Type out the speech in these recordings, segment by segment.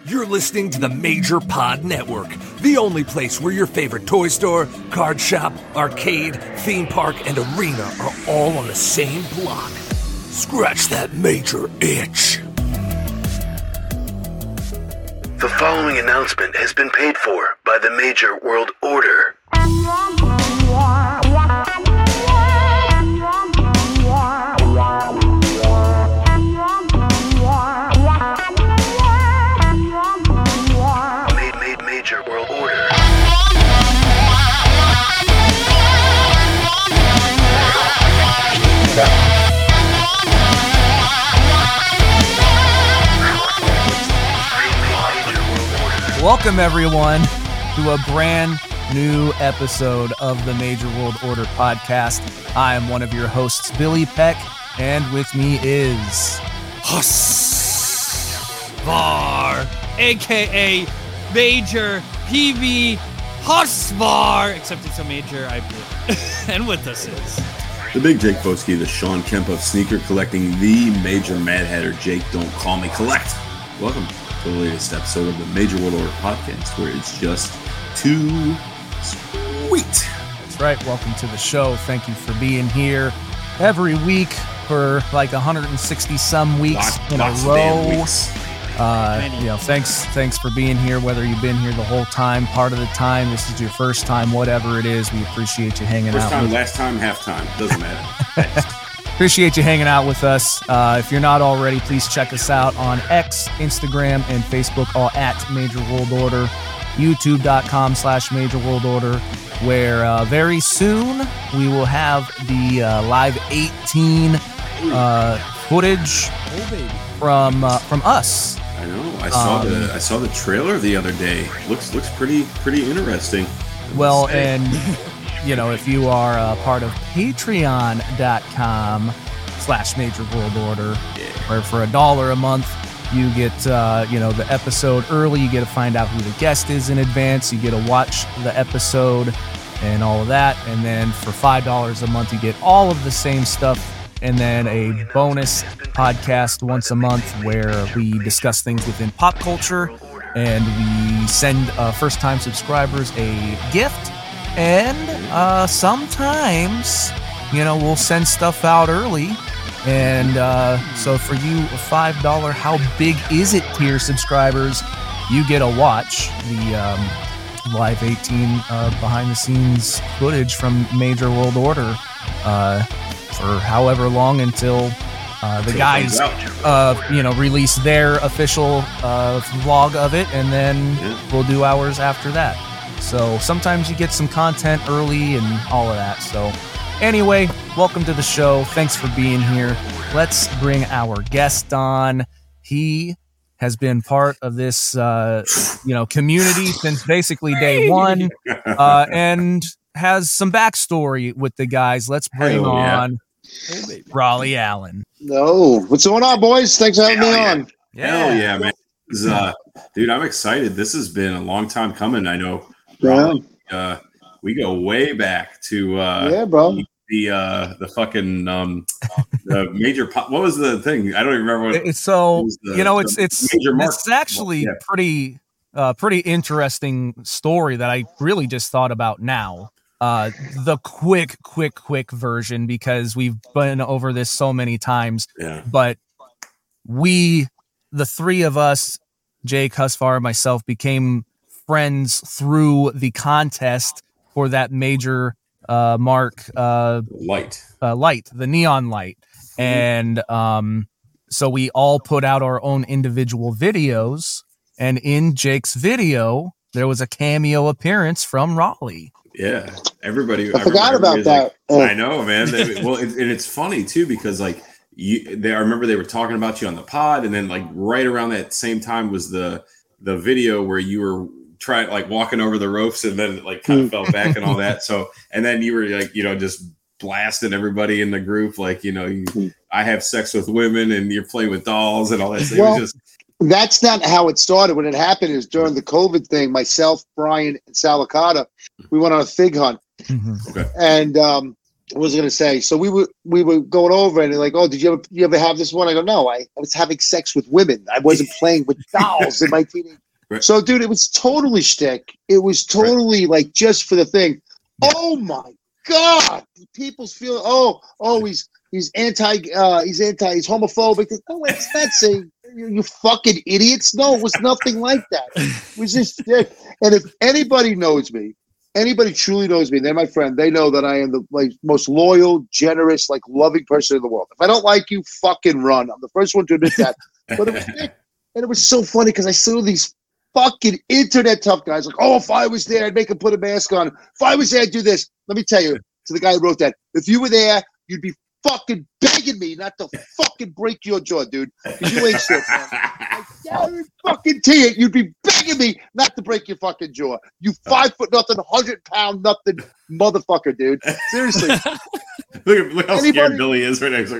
You're listening to the Major Pod Network, the only place where your favorite toy store, card shop, arcade, theme park, and arena are all on the same block. Scratch that major itch. The following announcement has been paid for by the Major World Order. Major World Order. Welcome, everyone, to a brand new episode of the Major World Order podcast. I am one of your hosts, Billy Peck, and with me is Husvar, aka Major PV Husvar, except it's a major IPA. And with us is the Big Jake Boski, the Sean Kemp of sneaker collecting, the Major Mad Hatter Jake Don't Call Me Collect. Welcome to the latest episode of the Major World Order podcast, where it's just too sweet. That's right. Welcome to the show. Thank you for being here every week for like 160 some weeks in a row. Thanks for being here, whether you've been here the whole time, part of the time, this is your first time, whatever it is. We appreciate you hanging out. First time, last time, half time, doesn't matter. Appreciate you hanging out with us. If you're not already, please check us out on X, Instagram, and Facebook, all at Major World Order, youtube.com/Major World Order, where very soon we will have the Live 18 footage from us. I know. I saw the trailer the other day. Looks pretty interesting. Well, and if you are part of patreon.com/Major World Order, where for $1 a month you get the episode early, you get to find out who the guest is in advance, you get to watch the episode and all of that, and then for $5 a month you get all of the same stuff, and then a bonus podcast once a month where we discuss things within pop culture, and we send first-time subscribers a gift, and sometimes, we'll send stuff out early, and so for you, a $5 How Big Is It tier subscribers, you get to watch the Live 18 behind-the-scenes footage from Major World Order, for however long until the guys, release their official vlog of it, and then we'll do ours after that. So sometimes you get some content early and all of that. So anyway, welcome to the show. Thanks for being here. Let's bring our guest on. He has been part of this, community since basically day one, and has some backstory with the guys. Let's bring on Raleigh Allen. No, what's going on, boys? Thanks for having me on. Hell yeah, man. Dude, I'm excited. This has been a long time coming. I know. We go way back to bro. The fucking the major pop. What was the thing? I don't even remember. It's actually pretty interesting story that I really just thought about now. The quick version, because we've been over this so many times. Yeah. But the three of us, Jake, Husvar, myself, became friends through the contest for that major mark light, the neon light. And so we all put out our own individual videos, and in Jake's video there was a cameo appearance from Raleigh. Yeah, everybody. I forgot about that. I know, man. Well, and it's funny too, because I remember they were talking about you on the pod, and then like right around that same time was the video where you were trying walking over the ropes, and then kind of fell back and all that. So, and then you were just blasting everybody in the group, I have sex with women, and you're playing with dolls and all that. So well, that's not how it started. When it happened is during the COVID thing. Myself, Brian, and Salicata, we went on a fig hunt. Okay. And What was I going to say? So we were going over and they're like, oh, did you ever have this one? I go, no, I was having sex with women. I wasn't playing with dolls in my teenage. Right. So, dude, it was totally shtick. It was totally like just for the thing. Oh my God! People's feeling. He's he's homophobic. No, it's not saying you fucking idiots. No, it was nothing like that. It was just shtick. And if anybody knows me. Anybody truly knows me, they're my friend. They know that I am the most loyal, generous, loving person in the world. If I don't like you, fucking run. I'm the first one to admit that. But it was sick. And it was so funny because I saw these fucking internet tough guys like, oh, if I was there, I'd make him put a mask on. If I was there, I'd do this. Let me tell you, to the guy who wrote that, if you were there, you'd be fucking begging me not to fucking break your jaw, dude. Because you ain't shit, man. I guarantee it, you'd be begging me not to break your fucking jaw. You 5 foot nothing, 100-pound nothing motherfucker, dude. Seriously. Look how scared Billy is right now. He's like,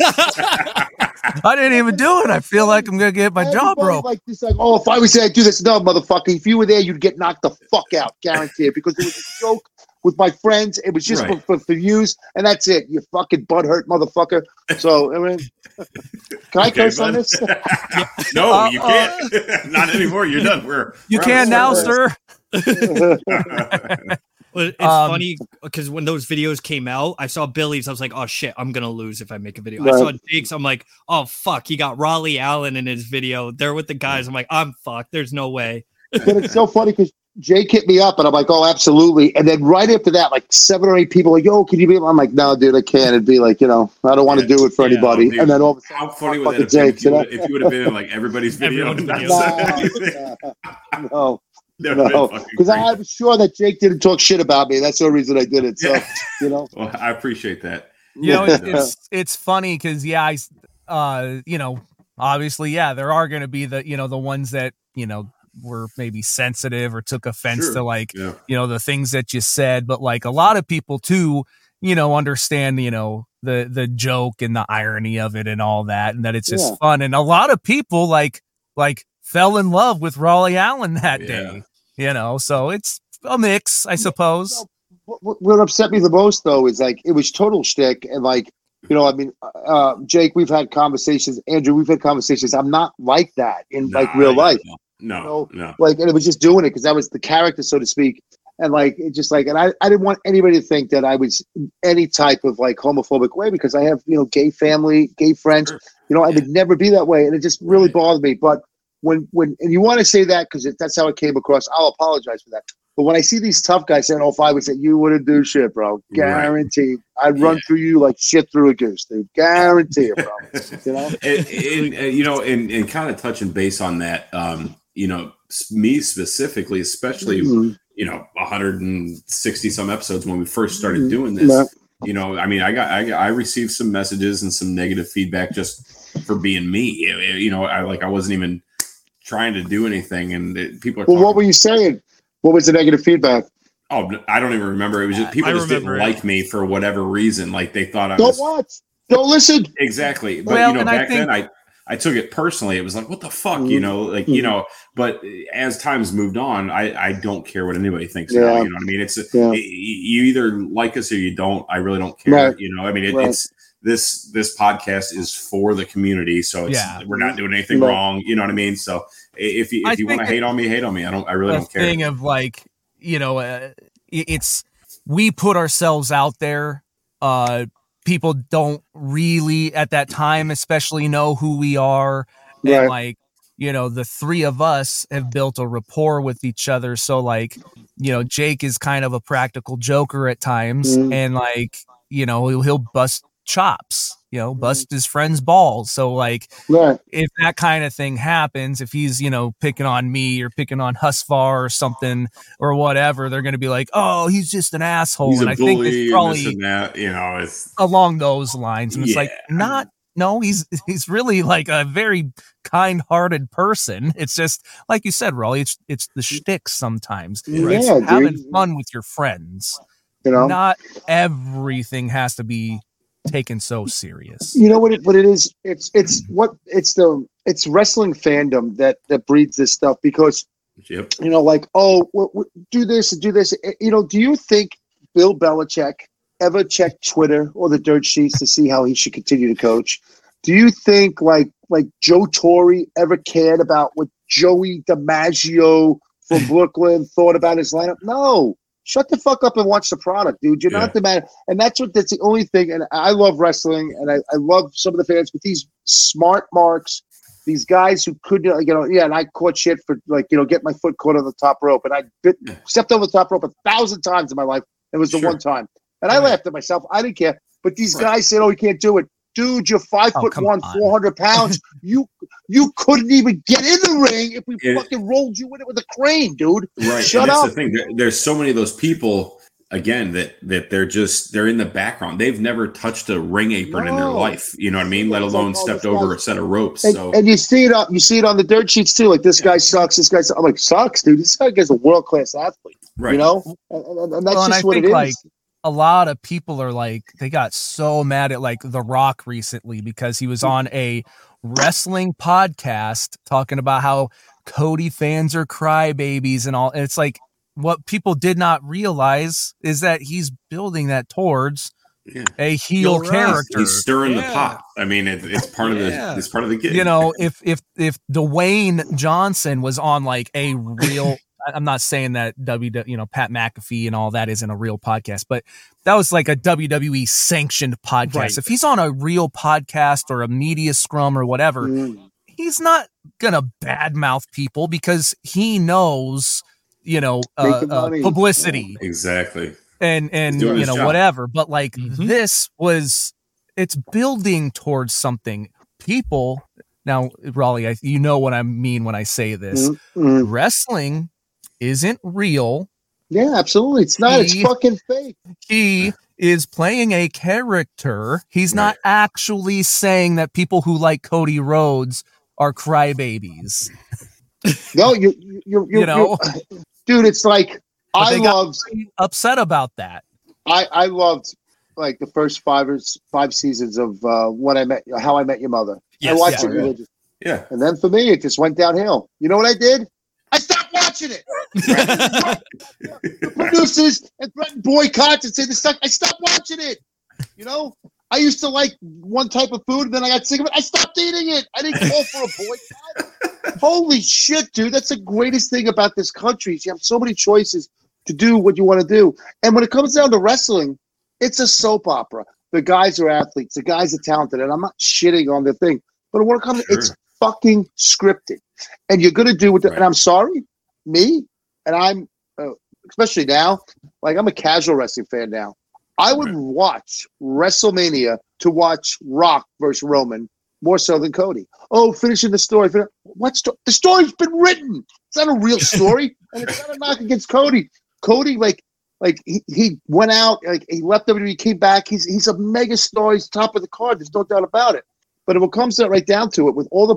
I didn't even do it. I feel like I'm gonna get my jaw broke. Like this, oh, if I was there, I'd do this. No, motherfucker. If you were there, you'd get knocked the fuck out, guaranteed. Because it was a joke with my friends. It was just for views, and that's it. You fucking butthurt motherfucker. So, I mean, can I curse on this? No, you can't. Not anymore. You're done. You can now, sir. Well, it's funny because when those videos came out, I saw Billy's. I was like, oh shit, I'm going to lose if I make a video. Right. I saw Jake's. I'm like, oh fuck, he got Raleigh Allen in his video. They're with the guys. I'm like, I'm fucked. There's no way. But it's so funny because Jake hit me up and I'm like, oh, absolutely. And then right after that, 7 or 8 people like, yo, can you be? I'm like, no, dude, I can't. It'd be like, I don't want to do it for anybody. Dude, and then all of a sudden, how funny would that have been if you would have been in everybody's video? No. No, because I was sure that Jake didn't talk shit about me. That's the reason I did it. So, Well, I appreciate that. It's funny because obviously, there are going to be the ones that were maybe sensitive or took offense to the things that you said, but a lot of people too, understand the joke and the irony of it and all that, and that it's just fun. And a lot of people like fell in love with Raleigh Allen that day, so it's a mix, I suppose. What upset me the most, though, is it was total shtick. And Jake, we've had conversations. Andrew, we've had conversations. I'm not like that in real life. No. And it was just doing it because that was the character, so to speak. And it just and I didn't want anybody to think that I was any type of homophobic way because I have, gay family, gay friends. Sure. I would never be that way. And it just really bothered me. But when and you want to say that because that's how it came across, I'll apologize for that. But when I see these tough guys saying, oh, if I was that, you wouldn't do shit, bro. Guaranteed. Right. I'd run through you like shit through a goose, dude. Guarantee it, bro. And kind of touching base on that, me specifically, especially, 160 some episodes when we first started doing this, I received some messages and some negative feedback just for being me. I wasn't even trying to do anything. And people are what were you saying? What was the negative feedback? Oh, I don't even remember. It was just people just didn't like me for whatever reason. They thought I was. Don't watch. Don't listen. Exactly. But back then I took it personally. It was like, what the fuck, but as time's moved on, I don't care what anybody thinks. Now, you know what I mean? It's you either like us or you don't. I really don't care. Right. It's this podcast is for the community. So we're not doing anything wrong. You know what I mean? So if you want to hate on me, hate on me. I really don't care. Thing of it's, we put ourselves out there. People don't really at that time especially know who we are. And the three of us have built a rapport with each other. So Jake is kind of a practical joker at times and he'll bust chops, bust his friend's balls. So if that kind of thing happens, if he's, picking on me or picking on Husvar or something or whatever, they're going to be like, oh, he's just an asshole. He's and I think it's probably it's along those lines. And it's he's really a very kind-hearted person. It's just like you said, Raleigh, it's the shtick sometimes. Right? It's having fun with your friends. Not everything has to be taken so serious. You know what it is? It's wrestling fandom that breeds this stuff because do this and do this. Do you think Bill Belichick ever checked Twitter or the dirt sheets to see how he should continue to coach? Do you think like Joe Torre ever cared about what Joey DiMaggio from Brooklyn thought about his lineup? No. Shut the fuck up and watch the product, dude. You're not the man. And that's the only thing. And I love wrestling, and I love some of the fans, but these smart marks, these guys who couldn't, and I caught shit for get my foot caught on the top rope, and I stepped over the top rope 1,000 times in my life. It was the one time. And I laughed at myself. I didn't care. But these guys said, "Oh, he can't do it." Dude, you're 5'1", 400 pounds. You couldn't even get in the ring if we fucking rolled you in it with a crane, dude. Right. Shut up. That's the thing. There's so many of those people, again, that they're in the background. They've never touched a ring apron in their life. You know what I mean? Let alone stepped over a set of ropes. And you see it on the dirt sheets too. Like, this guy sucks. This guy sucks. I'm like, sucks, dude. This guy's a world-class athlete. Right. You know? And that's just what it is. Like, a lot of people are like, they got so mad at like The Rock recently because he was on a wrestling podcast talking about how Cody fans are crybabies and all. And it's like, what people did not realize is that he's building that towards a heel character. He's stirring the pot. I mean, it's part of it's part of the gig. You know, if Dwayne Johnson was on like a real, I'm not saying that Pat McAfee and all that isn't a real podcast, but that was like a WWE sanctioned podcast. Right. If he's on a real podcast or a media scrum or whatever, he's not gonna badmouth people because he knows, publicity. Exactly. And whatever. But like it's building towards something. People now, Raleigh, you know what I mean when I say this. Wrestling isn't real. Yeah, absolutely. It's not. It's fucking fake. He is playing a character. He's not actually saying that people who like Cody Rhodes are crybabies. No, you're dude. It's like I loved upset about that. I loved like the first five seasons of How I Met Your Mother. Yes, I watched it religiously. Yeah. And then for me, it just went downhill. You know what I did? I stopped watching it. The producers and threatened boycotts and say this sucks. I stopped watching it. You know, I used to like one type of food, and then I got sick of it. I stopped eating it. I didn't call for a boycott. Holy shit, dude! That's the greatest thing about this country. Is you have so many choices to do what you want to do. And when it comes down to wrestling, it's a soap opera. The guys are athletes. The guys are talented, and I'm not shitting on the thing. But when it comes, it's fucking scripted, and you're gonna do what. And I'm sorry, me, and I'm especially now. Like, I'm a casual wrestling fan now. I would watch WrestleMania to watch Rock versus Roman more so than Cody. Oh, finishing the story. The story's been written. It's not a real story, and it's not a knock against Cody. Cody, like he went out, like he left WWE, came back. He's a mega star. He's top of the card. There's no doubt about it. But if it comes right down to it, with all the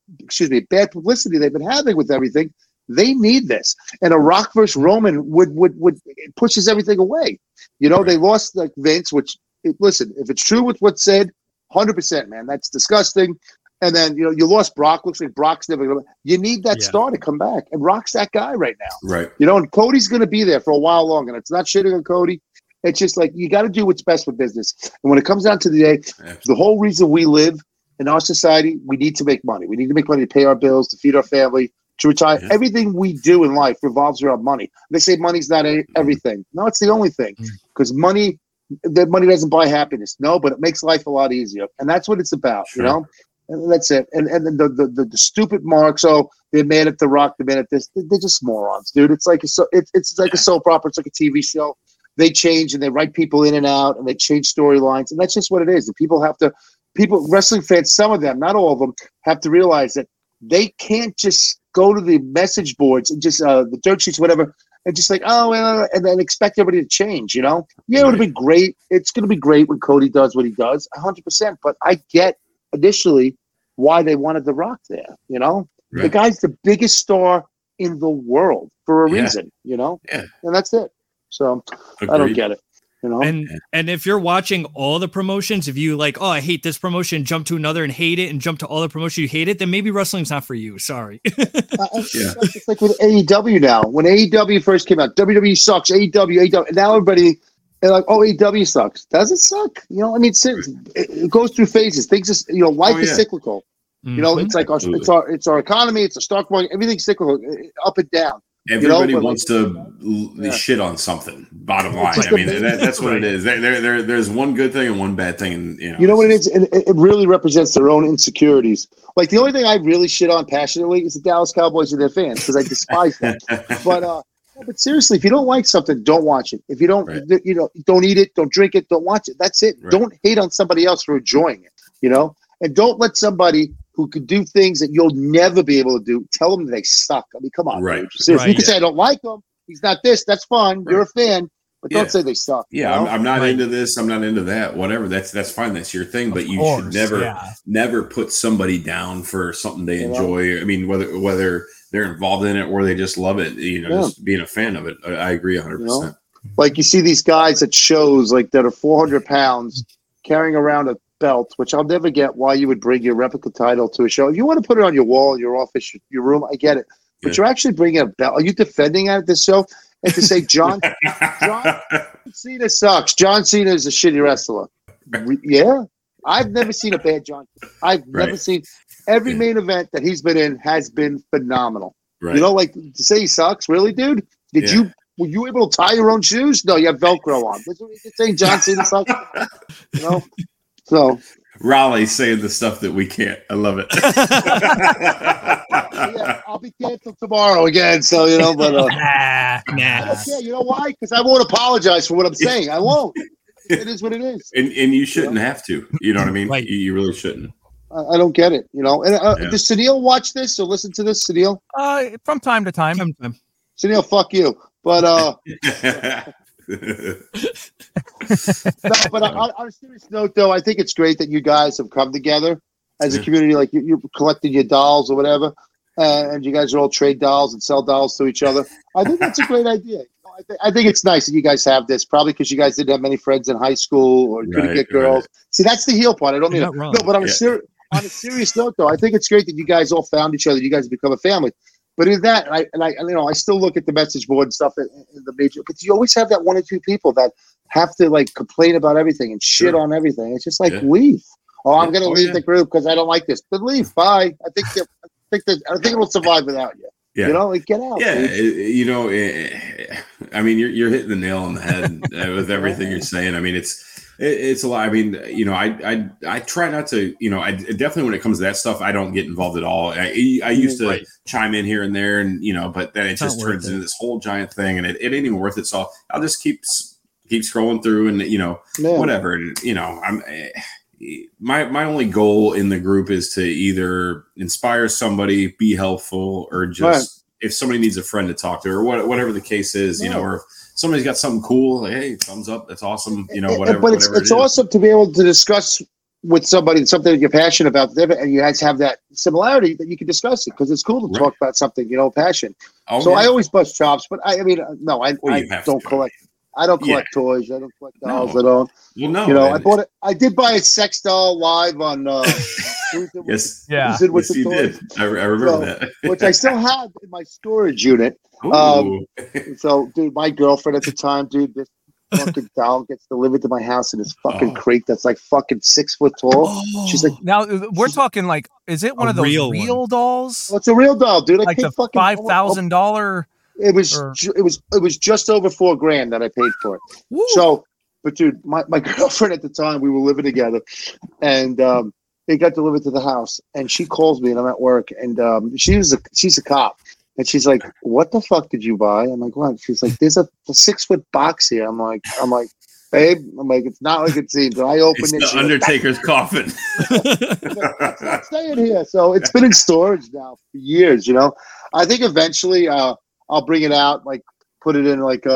bad publicity they've been having with everything, they need this. And a Rock versus Roman would it pushes everything away. You know, they lost like Vince, listen, if it's true with what's said, 100%, man, that's disgusting. And then, you lost Brock. Looks like Brock's never going to. You need that star to come back. And Rock's that guy right now. Right. And Cody's going to be there for a while longer. And it's not shitting on Cody. It's just like, you got to do what's best for business. And when it comes down to the day, the whole reason we live in our society, we need to make money. We need to make money to pay our bills, to feed our family, to retire. Everything we do in life revolves around money. They say money's not everything. No, it's the only thing. Because money doesn't buy happiness. No, but it makes life a lot easier. And that's what it's about, you know? And that's it. And then the stupid marks, they're mad at The Rock, they're mad at this. They're just morons, dude. It's like it's like a soap opera. It's like a TV show. They change and they write people in and out and they change storylines. And that's just what it is. And wrestling fans, some of them, not all of them, have to realize that they can't just go to the message boards and just the dirt sheets, whatever, and just like, and then expect everybody to change, Yeah, it would have been great. It's going to be great when Cody does what he does, 100%. But I get initially why they wanted The Rock there, The guy's the biggest star in the world for a reason, Yeah. And that's it. So agreed. I don't get it. And if you're watching all the promotions, if you like, I hate this promotion, jump to another and hate it, and jump to all the promotions you hate it, then maybe wrestling's not for you. Sorry. It's like with AEW now. When AEW first came out, WWE sucks. AEW. And now everybody, And like, oh, AEW sucks. Does it suck? You know, I mean, it goes through phases. Things is, you know, life is cyclical. Mm-hmm. You know, it's like it's our economy, it's a stock market, everything's cyclical, up and down. Everybody wants to shit on something. Bottom line, I mean, that's what it is. There's one good thing and one bad thing, and you know what it is. And it really represents their own insecurities. Like the only thing I really shit on passionately is the Dallas Cowboys and their fans because I despise them. But seriously, if you don't like something, don't watch it. If you don't, you know, don't eat it, don't drink it, don't watch it. That's it. Right. Don't hate on somebody else for enjoying it. You know, and don't let somebody who could do things that you'll never be able to do, tell them they suck. I mean, come on. Right. You can say, I don't like him. He's not this. That's fine. You're a fan. But don't say they suck. Yeah, you know? I'm not into this. I'm not into that. Whatever. That's fine. That's your thing. But you should never put somebody down for something they enjoy. I mean, whether they're involved in it or they just love it, you know, just being a fan of it. I agree 100%. You know? Like you see these guys at shows like that are 400 pounds carrying around a belt, which I'll never get why you would bring your replica title to a show. If you want to put it on your wall, your office, your room, I get it. But you're actually bringing a belt. Are you defending it at this show? And to say John Cena sucks. John Cena is a shitty wrestler. Yeah. I've never seen a bad John Cena. I've never seen every main event that he's been in has been phenomenal. Right. You know, like to say he sucks, really, dude? Were you able to tie your own shoes? No, you have Velcro on. You're saying John Cena sucks? You know? So Raleigh saying the stuff that we can't. I love it. I'll be canceled tomorrow again. So you know, but nah. Okay, you know why? Because I won't apologize for what I'm saying. I won't. It is what it is. And you shouldn't have to. You know what I mean? Right. You really shouldn't. I don't get it. You know. And does Sunil watch this or listen to this? Sunil? From time to time. Sunil, fuck you. But no, but on a serious note, though, I think it's great that you guys have come together as a community. Like you're collecting your dolls or whatever, and you guys are all trade dolls and sell dolls to each other. I think that's a great idea. I think it's nice that you guys have this, probably because you guys didn't have many friends in high school or couldn't get girls. Right. See, that's the heel part. I don't mean it. No, but on a serious note, though, I think it's great that you guys all found each other. You guys become a family. But in that, and I, you know, I still look at the message board and stuff in the major. But you always have that one or two people that have to like complain about everything and shit on everything. It's just like leave. Oh, I'm going to leave the group because I don't like this. But leave. Bye. I think it will survive without you. Yeah. You know, like get out. Yeah, you know, I mean, you're hitting the nail on the head with everything you're saying. I mean, it's a lot. I mean, you know, I try not to, you know, I definitely when it comes to that stuff, I don't get involved at all. I used to chime in here and there, and you know, but then it just turns into this whole giant thing, and it ain't even worth it. So I'll just keep scrolling through, and you know, whatever. And you know, my only goal in the group is to either inspire somebody, be helpful, or just if somebody needs a friend to talk to, or whatever the case is, you know, or if somebody's got something cool, like, hey, thumbs up, that's awesome, you know, whatever. But it's awesome to be able to discuss with somebody something that you're passionate about, and you guys have that similarity that you can discuss it because it's cool to talk about something, you know, passion. So I always bust chops, but I mean, no, I don't collect. I don't collect toys. I don't collect dolls. I don't. Well, no. You know, I bought it. I did buy a sex doll live on. Yes. You did. I remember that. Which I still have in my storage unit. So, dude, my girlfriend at the time, dude, this fucking doll gets delivered to my house in this fucking crate that's like fucking 6 foot tall. She's like, now we're talking like, is it one of those real dolls? Well, it's a real doll, dude. Like the $5,000. It was just over $4,000 that I paid for it. Woo. So, but dude, my girlfriend at the time, we were living together, and it got delivered to the house. And she calls me, and I'm at work, and she's a cop, and she's like, "What the fuck did you buy?" I'm like, "What?" She's like, "There's a 6 foot box here." I'm like, "Babe," it's not like it seems. And I opened it. The Undertaker's coffin. It's not staying here, so it's been in storage now for years. You know, I think eventually. I'll bring it out, like put it in like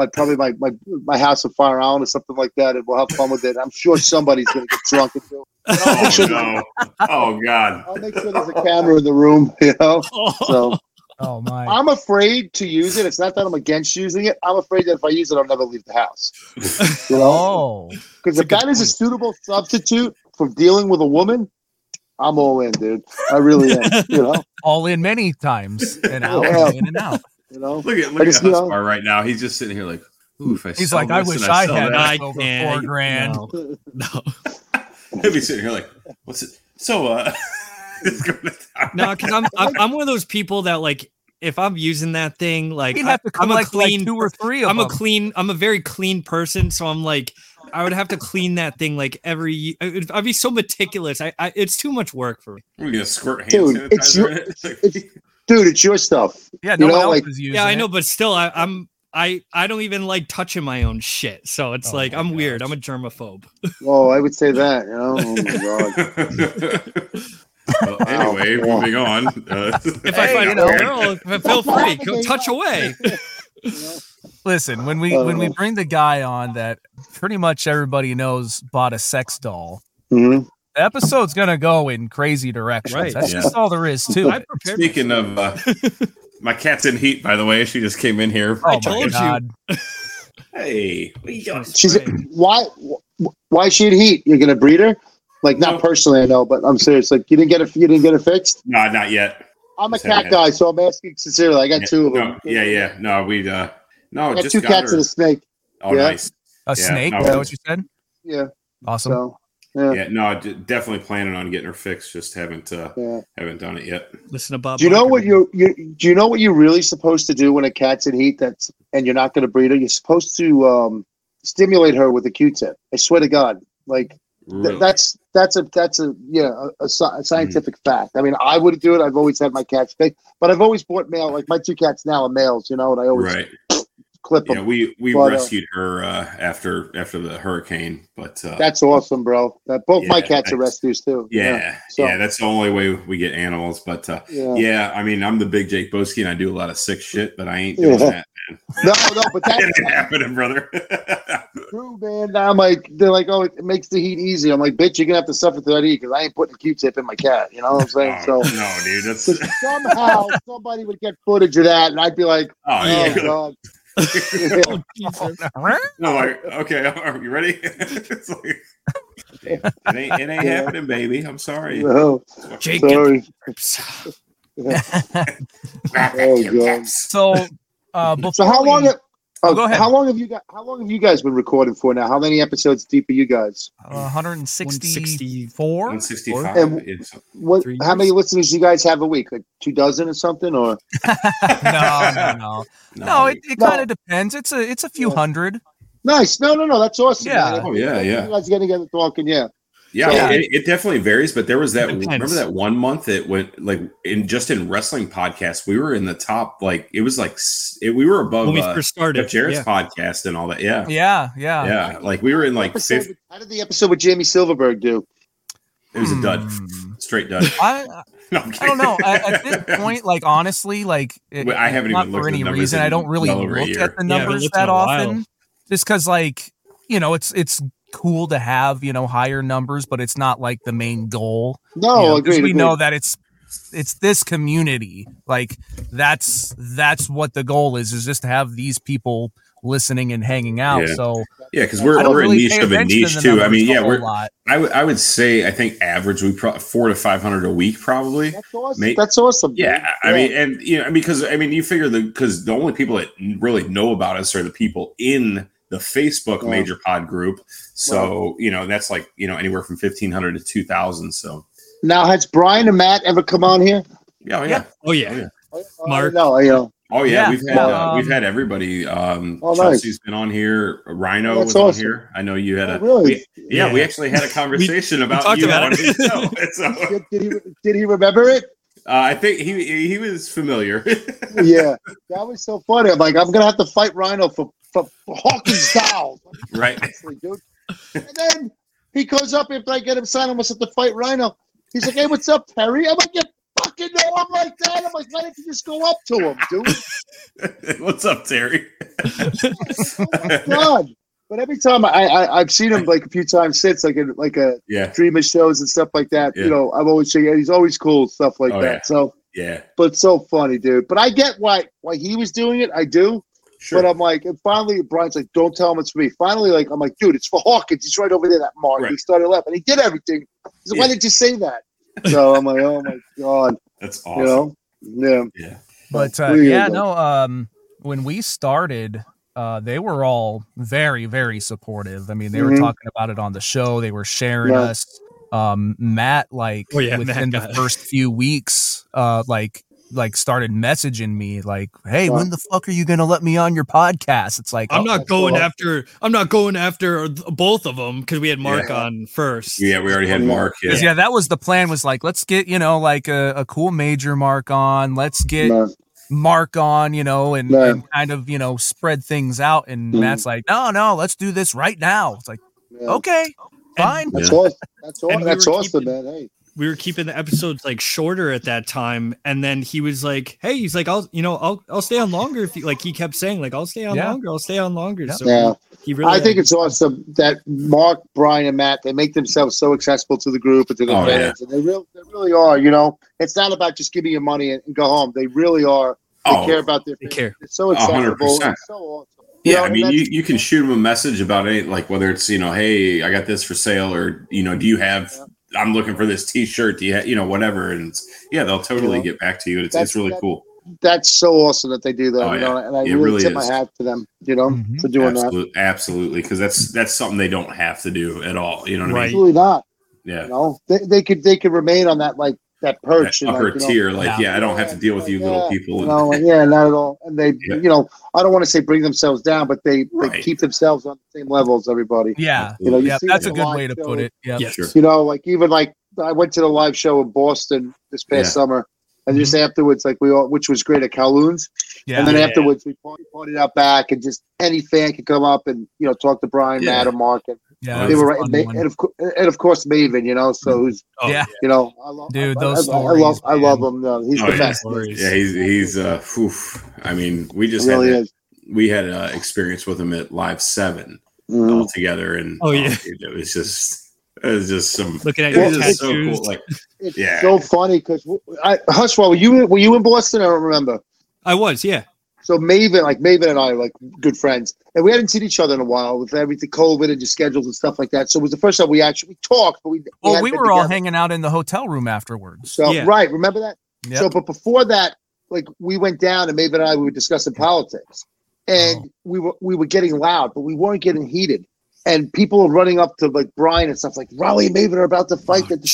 my house of Fire Island or something like that, and we'll have fun with it. I'm sure somebody's gonna get drunk and do it. No! Oh God! I'll make sure there's a camera in the room, you know. So, oh my! I'm afraid to use it. It's not that I'm against using it. I'm afraid that if I use it, I'll never leave the house. You know, because if that is a suitable substitute for dealing with a woman, I'm all in, dude. I really am. You know, all in many times and out, in and out. You know, look at Husbar right now. He's just sitting here like, Oof, He's like, I wish I had I over can't. $4,000. No. I'd be sitting here like, what's it? So, No, because I'm one of those people that like if I'm using that thing, like You'd have to I'm a collect like clean, 2 or 3 of them. I'm a very clean person, so I'm like I would have to clean that thing like every. I'd be so meticulous. It's too much work for me. We're gonna squirt hand Dude, sanitizer in it. Dude, it's your stuff. Yeah, no You one know, else like- is using Yeah, I it. know, but still, I don't even like touching my own shit. So it's Oh like my I'm weird. gosh. I'm a germaphobe. Oh, I would say that. You know? Oh my god. Well, anyway, Wow. moving on. If I find you know. a girl, feel free, go touch away. Listen, when we bring the guy on that pretty much everybody knows bought a sex doll, hmm the episode's gonna go in crazy directions. Right. That's Yeah. just all there is to I it. prepared. Speaking of, my cat's in heat. By the way, she just came in here. Oh told my you. god. Hey, what you doing? She's why is she in heat? You're gonna breed her? Like not No. personally, I know, but I'm serious. Like you didn't get it fixed. No, not yet. I'm a Just haven't cat guy, so I'm asking sincerely. I got 2 of them. No, yeah. No, we no, I got just 2 got cats her. and a snake. Oh, Yeah. nice. A Yeah, snake? no, Is that what you said? Yeah. Awesome. So yeah. Yeah, no, definitely planning on getting her fixed. Just haven't Yeah. haven't done it yet. Listen to Bob. Do you know Barker. what do you know what you're really supposed to do when a cat's in heat and you're not going to breed her? You're supposed to stimulate her with a Q-tip. I swear to God, like Really? that's a scientific fact. I mean, I wouldn't do it. I've always had my cats fixed, but I've always bought male. Like my 2 cats now are males, and I always Right. clip them. Yeah, we But, rescued her after the hurricane, but That's awesome, bro. Both my Yeah, cats are thanks. rescues too. yeah, So- that's the only way we get animals. But Yeah. yeah, I mean, I'm the big Jake Boski, and I do a lot of sick shit, but I ain't doing Yeah. that, man. No, but That that's ain't happening, brother. true, man. Now I'm like, they're like, oh, it makes the heat easy. I'm like, bitch, you're gonna have to suffer through that heat because I ain't putting a Q-tip in my cat. You know what I'm saying? Oh, So no, dude, that's so somehow somebody would get footage of that, and I'd be like, oh oh yeah. god. No, like, okay, are you ready? It's like, it ain't happening, baby. I'm sorry. No, Jake? sorry. Grab that Oh, Q-tips. So before So how long? go ahead. How long have you guys been recording for now? How many episodes deep are you guys? 164? 165. And- It's- What? 3 How many listeners do you guys have a week? Like 24 or something? Or No. No, it No. kind of depends. It's a few Yeah. hundred. nice. No. That's awesome. Yeah. man. Oh, yeah. You guys getting together talking? Yeah. Yeah, Yeah. it definitely varies, but there was that. Depends. Remember that one month it went like in wrestling podcasts, we were in the top. Like it was like we were above When we first started, Jeff Jarrett's yeah. podcast and all that. Yeah, Yeah. Like we were in like fifth. How did the episode with Jamie Silverberg do? It was a dud, straight dud. I No, I'm don't know. kidding. At this point, like honestly, like Well, I haven't not even for looked at any the numbers reason. in I don't really well over a look year. at the Yeah, I haven't numbers looked in that a while. often, just because like it's cool to have higher numbers, but it's not like the main goal. No, You know, 'cause agreed. we agreed. know that it's this community. Like that's what the goal is just to have these people listening and hanging out. Yeah. So Yeah, because I we're don't a really niche pay of a attention niche to the too. I numbers mean, a yeah, whole we're. lot. I would say I think average we 400 to 500 a week probably. That's awesome. Mate. That's awesome. Yeah, dude. I mean, and because you figure because the only people that really know about us are the people in the Facebook Yeah. Major Pod group. So that's like anywhere from 1,500 to 2,000. So Now, has Brian and Matt ever come on here? yeah. Oh yeah. Mark. No, Oh yeah, Yeah, we've had everybody. nice. Chelsea's been on here. Rhino That's was on awesome. here. I know you had Oh, a really? we Yeah. actually had a conversation about talked you about on it. his show. So, Did he remember it? I think he was familiar. Yeah, that was so funny. I'm like, I'm gonna have to fight Rhino for Hawkins dolls. Right. Honestly, dude. And then he goes up after I get him signed. I must have to fight Rhino. He's like, "Hey, what's up, Terry?" I'm like, "You fucking know him like that." I'm like, "Why didn't you just go up to him, dude?" What's up, Terry? Oh my God. But every time I've seen him like a few times since, like in like a Yeah. Dreamer shows and stuff like that. Yeah. I've always seen he's always cool stuff like Oh, that. yeah. So, Yeah. but it's so funny, dude. But I get why he was doing it. I do. Sure. But I'm like, and finally, Brian's like, "Don't tell him it's for me." Finally, like, I'm like, "Dude, it's for Hawkins. He's right over there, that mark." Right. He started laughing. He did everything. He's like, "Why Yeah. did you say that?" So I'm like, "Oh my God," That's awesome. Yeah. Yeah. But Weird, yeah, though. no. When we started, they were all very, very supportive. I mean, they were Mhm. talking about it on the show. They were sharing Yeah. us. Matt, like within Matt the got it. first few weeks, like started messaging me like, "Hey, Yeah. when the fuck are you gonna let me on your podcast?" It's like, I'm oh, not that's going cool. after. I'm not going after both of them because we had Mark Yeah. on first. Yeah, we already had Mark. 'cause, Yeah. yeah, that was the plan. Was like, let's get like a cool major Mark on. Let's get No. Mark on, and Yeah. and kind of spread things out. And Mhm. Matt's like, no, let's do this right now. It's like, Yeah. okay, fine. That's Yeah. awesome. That's And awesome. we That's were awesome, keeping- man. Hey. We were keeping the episodes like shorter at that time, and then he was like, "Hey, he's like, I'll stay on longer if you like." He kept saying like, "I'll stay on Yeah. longer. I'll stay on longer." Yeah. So Yeah. he really. I think it's awesome that Mark, Brian, and Matt, they make themselves so accessible to the group and to the Oh, yeah. fans. And they really are, It's not about just giving you money and go home. They really are. They Oh, care about their They fans. care. It's so accessible. 100%. It's so awesome. Yeah, I and mean, that's- you can shoot them a message about it, like whether it's hey, I got this for sale, or do you have? I'm looking for this T-shirt. Do you have, whatever? And they'll totally Yeah. get back to you. It's That's- really that- cool. That's so awesome that they do that. Oh, yeah. And I It really really tip my is. hat to them, Mhm. for doing that. Absolutely, because that's something they don't have to do at all. You know what I Right. mean? Absolutely not. Yeah. They could remain on that that perch That and, upper tier, Yeah. I don't have to deal with you little people. And, yeah, not at all. And they, Yeah. I don't want to say bring themselves down, but they Right. keep themselves on the same level as everybody. Yeah, You yeah, see that's the a good live way to show. put it. Yeah, Yes. Sure. Even I went to the live show in Boston this past Yeah. summer, and just afterwards, which was great at Kowloon's, yeah. and then Yeah. afterwards we partied out back, and just any fan could come up and talk to Brian, Yeah. Matt, and Mark, and Yeah, that they was were a right, fun and, one. of course Maven, so who's Oh, Yeah. I love Dude, I those love stories, him. man. No, he's Oh, the yeah. best. Stories. yeah, he's I mean, we He just really had is. we had experience with him at Live 7 Mhm. all together, and Oh, yeah. dude, it was just some. Looking at It was your just so tattoos. cool. Like, It's Yeah. so funny because Hushwell, were you in Boston? I don't remember. I was, yeah. So Maven and I are like good friends, and we hadn't seen each other in a while with everything COVID and just schedules and stuff like that. So it was the first time we actually talked, but we Well, hadn't we been were all together. hanging out in the hotel room afterwards. So Yeah. right, remember that? Yep. So, but before that, we went down and Maven and I we were discussing politics, and we were getting loud, but we weren't getting heated. And people were running up to Brian and stuff like Raleigh and Maven are about to fight. That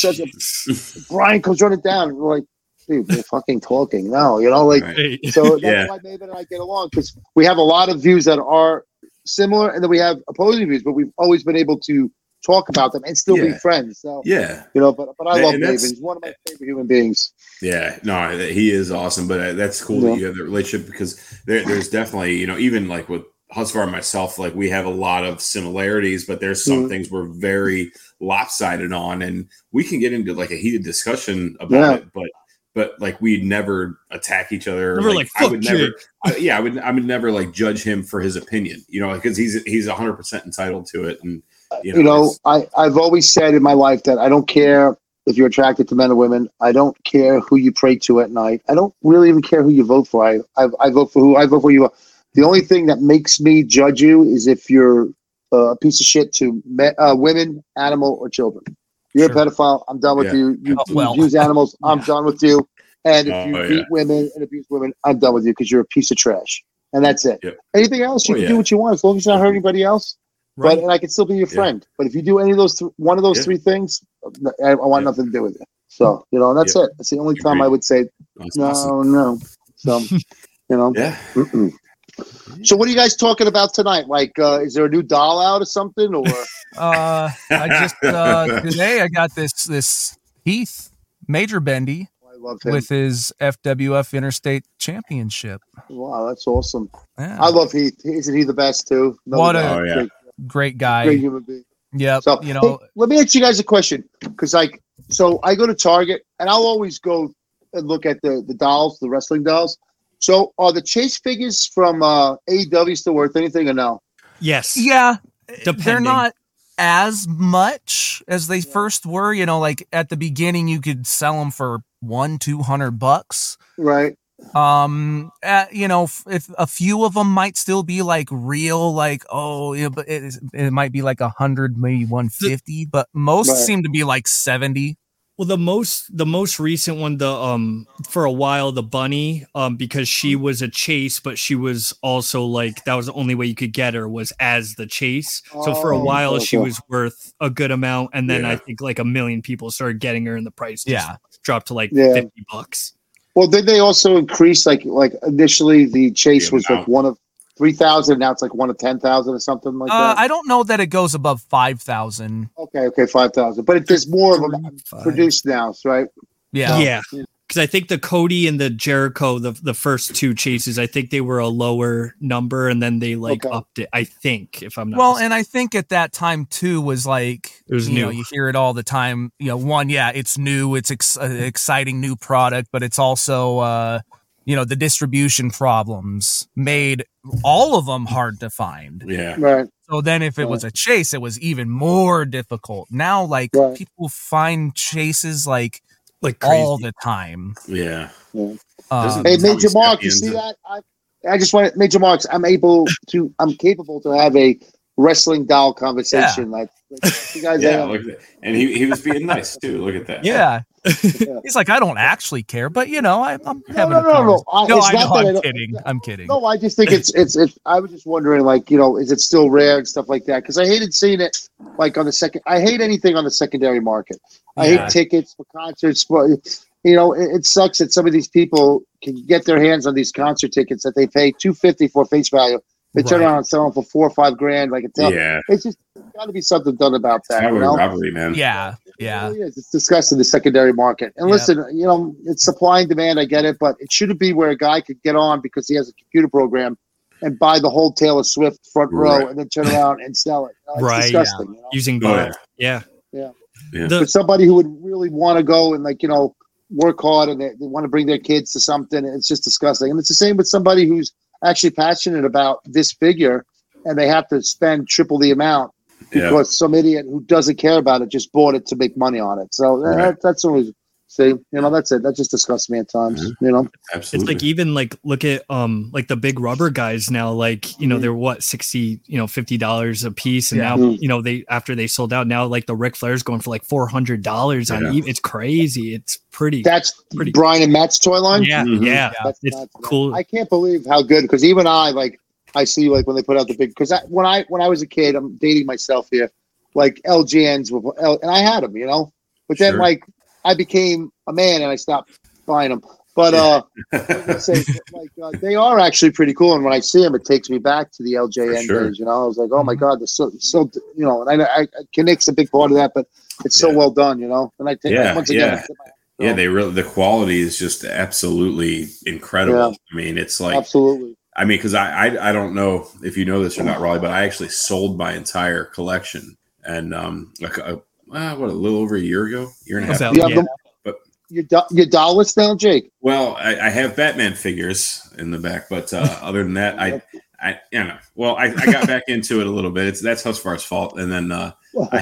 Brian comes running down, and we're like, dude, we're fucking talking now, Right. Hey. So that's Yeah. why Maven and I get along, because we have a lot of views that are similar, and then we have opposing views, but we've always been able to talk about them and still be Yeah. friends. So yeah, but I love And Maven. that's- He's one of my favorite human beings. yeah. No, he is awesome. But that's cool Yeah. that you have that relationship, because there's definitely even like with Husvar and myself, like we have a lot of similarities, but there's some Mhm. things we're very lopsided on, and we can get into like a heated discussion about it, but like we'd never attack each other. Never like, I fuck would Jake. never. I would never like judge him for his opinion, because he's 100% entitled to it, and it's- I've always said in my life that I don't care if you're attracted to men or women. I don't care who you pray to at night. I don't really even care who you vote for. I vote for who I vote for you. The only thing that makes me judge you is if you're a piece of shit to women, animal, or children. You're Sure. a pedophile. I'm done with Yeah. you. You Well. abuse animals. I'm done with you. And if you Oh, beat yeah. women and abuse women, I'm done with you because you're a piece of trash. And that's it. Yep. Anything else, you Oh, can yeah. do what you want as long as you don't hurt anybody else. Right. And I can still be your Yeah. friend. But if you do any of those, one of those Yeah. three things, I want Yeah. nothing to do with it. So and that's Yeah. it. That's the only time Agreed. I would say That's no, awesome. no. So Yeah. Mm-mm. So what are you guys talking about tonight? Like, is there a new doll out or something? Or I just today I got this Heath Major Bendy I love him. with his FWF Interstate Championship. Wow, that's awesome. Yeah. I love Heath. Isn't he the best too? What a- Oh, yeah. great, Great great guy. human being. Yep. So You hey, let me ask you guys a question, because so I go to Target and I'll always go and look at the dolls, the wrestling dolls. So are the chase figures from AEW still worth anything or no? Yes. yeah, they're Depending. not as much as they first were. Like at the beginning, you could sell them for $100-$200. Right. If a few of them might still be like real, like but it might be like 100, maybe 150, but most Right. seem to be like 70. Well, the most recent one, for a while, the bunny, because she was a chase, but she was also like, that was the only way you could get her was as the chase. So for a while, she was worth a good amount, and then I think like 1 million people started getting her, and the price dropped to like $50. Well, did they also increase like initially the chase was like one of 3,000, now it's like one of 10,000 or something like that? I don't know that it goes above 5,000. Okay, 5,000. But there's more of them produced now, right? Yeah. Because I think the Cody and the Jericho, the first two chases, I think they were a lower number, and then they upped it. I think, if I'm not mistaken. And I think at that time too was like it was new. You hear it all the time. It's new, it's exciting new product, but it's also the distribution problems made all of them hard to find. Yeah. Right. So then if it was a chase, it was even more difficult. Now, people find chases like all the time. Yeah. Hey, Major Mark, you see that? I just want Major Marks. I'm capable to have a wrestling doll conversation. Like you guys. Look at that. And he was being nice too. Look at that. Yeah. He's like, I don't actually care, but I'm having no. I'm kidding. No, I just think it's. I was just wondering, is it still rare and stuff like that? Because I hated seeing it like on the second. I hate anything on the secondary market. I hate tickets for concerts. It sucks that some of these people can get their hands on these concert tickets that they pay $250 for face value. They turn around and sell them for $4 or $5 grand. It's just got to be something done about that. Robbery, man. Yeah. It really is. It's disgusting, the secondary market. And listen, it's supply and demand. I get it, but it shouldn't be where a guy could get on because he has a computer program and buy the whole Taylor Swift front row and then turn around and sell it. It's disgusting. Using bots. Yeah. For somebody who would really want to go and work hard and they want to bring their kids to something, it's just disgusting. And it's the same with somebody who's actually passionate about this figure and they have to spend triple the amount because some idiot who doesn't care about it just bought it to make money on it. So that's always that's it. That just disgusts me at times. Absolutely. It's like even look at the big rubber guys now, they're what, $60, $50 a piece, and now they after they sold out, now the Ric Flair's going for $400 on it's crazy. It's pretty. That's pretty. Brian and Matt's toy line. It's cool. I can't believe how good, because even I see when they put out the big, because when I was a kid, I'm dating myself here, LJNs and I had them, but then I became a man and I stopped buying them. But they are actually pretty cool. And when I see them, it takes me back to the LJN days. I was like, oh my God, they're so and I Kinnick's a big part of that, but it's so well done, And I think once again, the quality is just absolutely incredible. Yeah. I mean, it's absolutely. I mean, because I don't know if you know this or not, Raleigh, but I actually sold my entire collection, and a little over a year ago, year and a half. But your doll list now, Jake? Well, I have Batman figures in the back, but other than that, I got back into it a little bit. That's Husfar's fault, and then I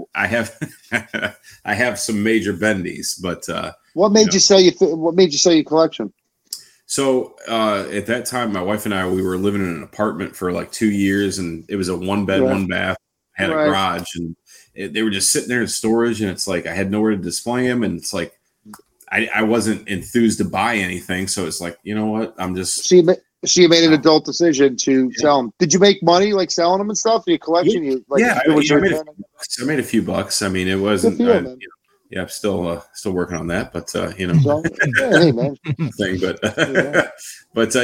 have some major bendies, but what made you sell your collection? So at that time, my wife and I, we were living in an apartment for 2 years, and it was a 1-bed, 1-bath, had a garage, and they were just sitting there in storage, and it's I had nowhere to display them, and it's I wasn't enthused to buy anything, so it's you know what, I'm just. So you made an adult decision to sell them. Did you make money selling them and stuff? Your collection, I made a few bucks. I mean, it wasn't. I'm still working on that, but hey, man. thing, but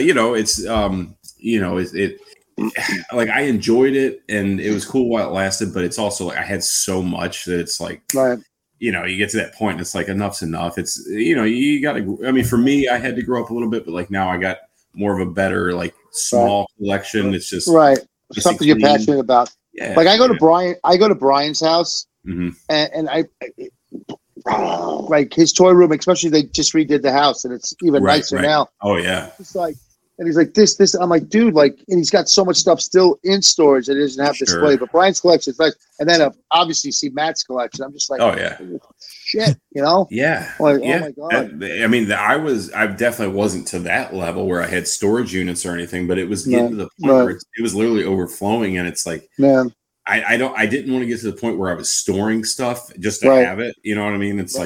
it's I enjoyed it and it was cool while it lasted, but it's also I had so much that it's you get to that point and it's enough's enough. It's you gotta. I mean, for me, I had to grow up a little bit, but now I got more of a better small collection. It's just something you're passionate about. Yeah, I go to Brian's house, and I his toy room, especially they just redid the house and it's even nicer now. Oh yeah. It's and he's like this. I'm like, dude, and he's got so much stuff still in storage that he doesn't have display. But Brian's collection is nice. And then obviously see Matt's collection. I'm just oh yeah, shit, Yeah. Oh my God. I mean, I definitely wasn't to that level where I had storage units or anything, but it was getting to the point where it was literally overflowing, and it's man. I didn't want to get to the point where I was storing stuff just to have it. You know what I mean? It's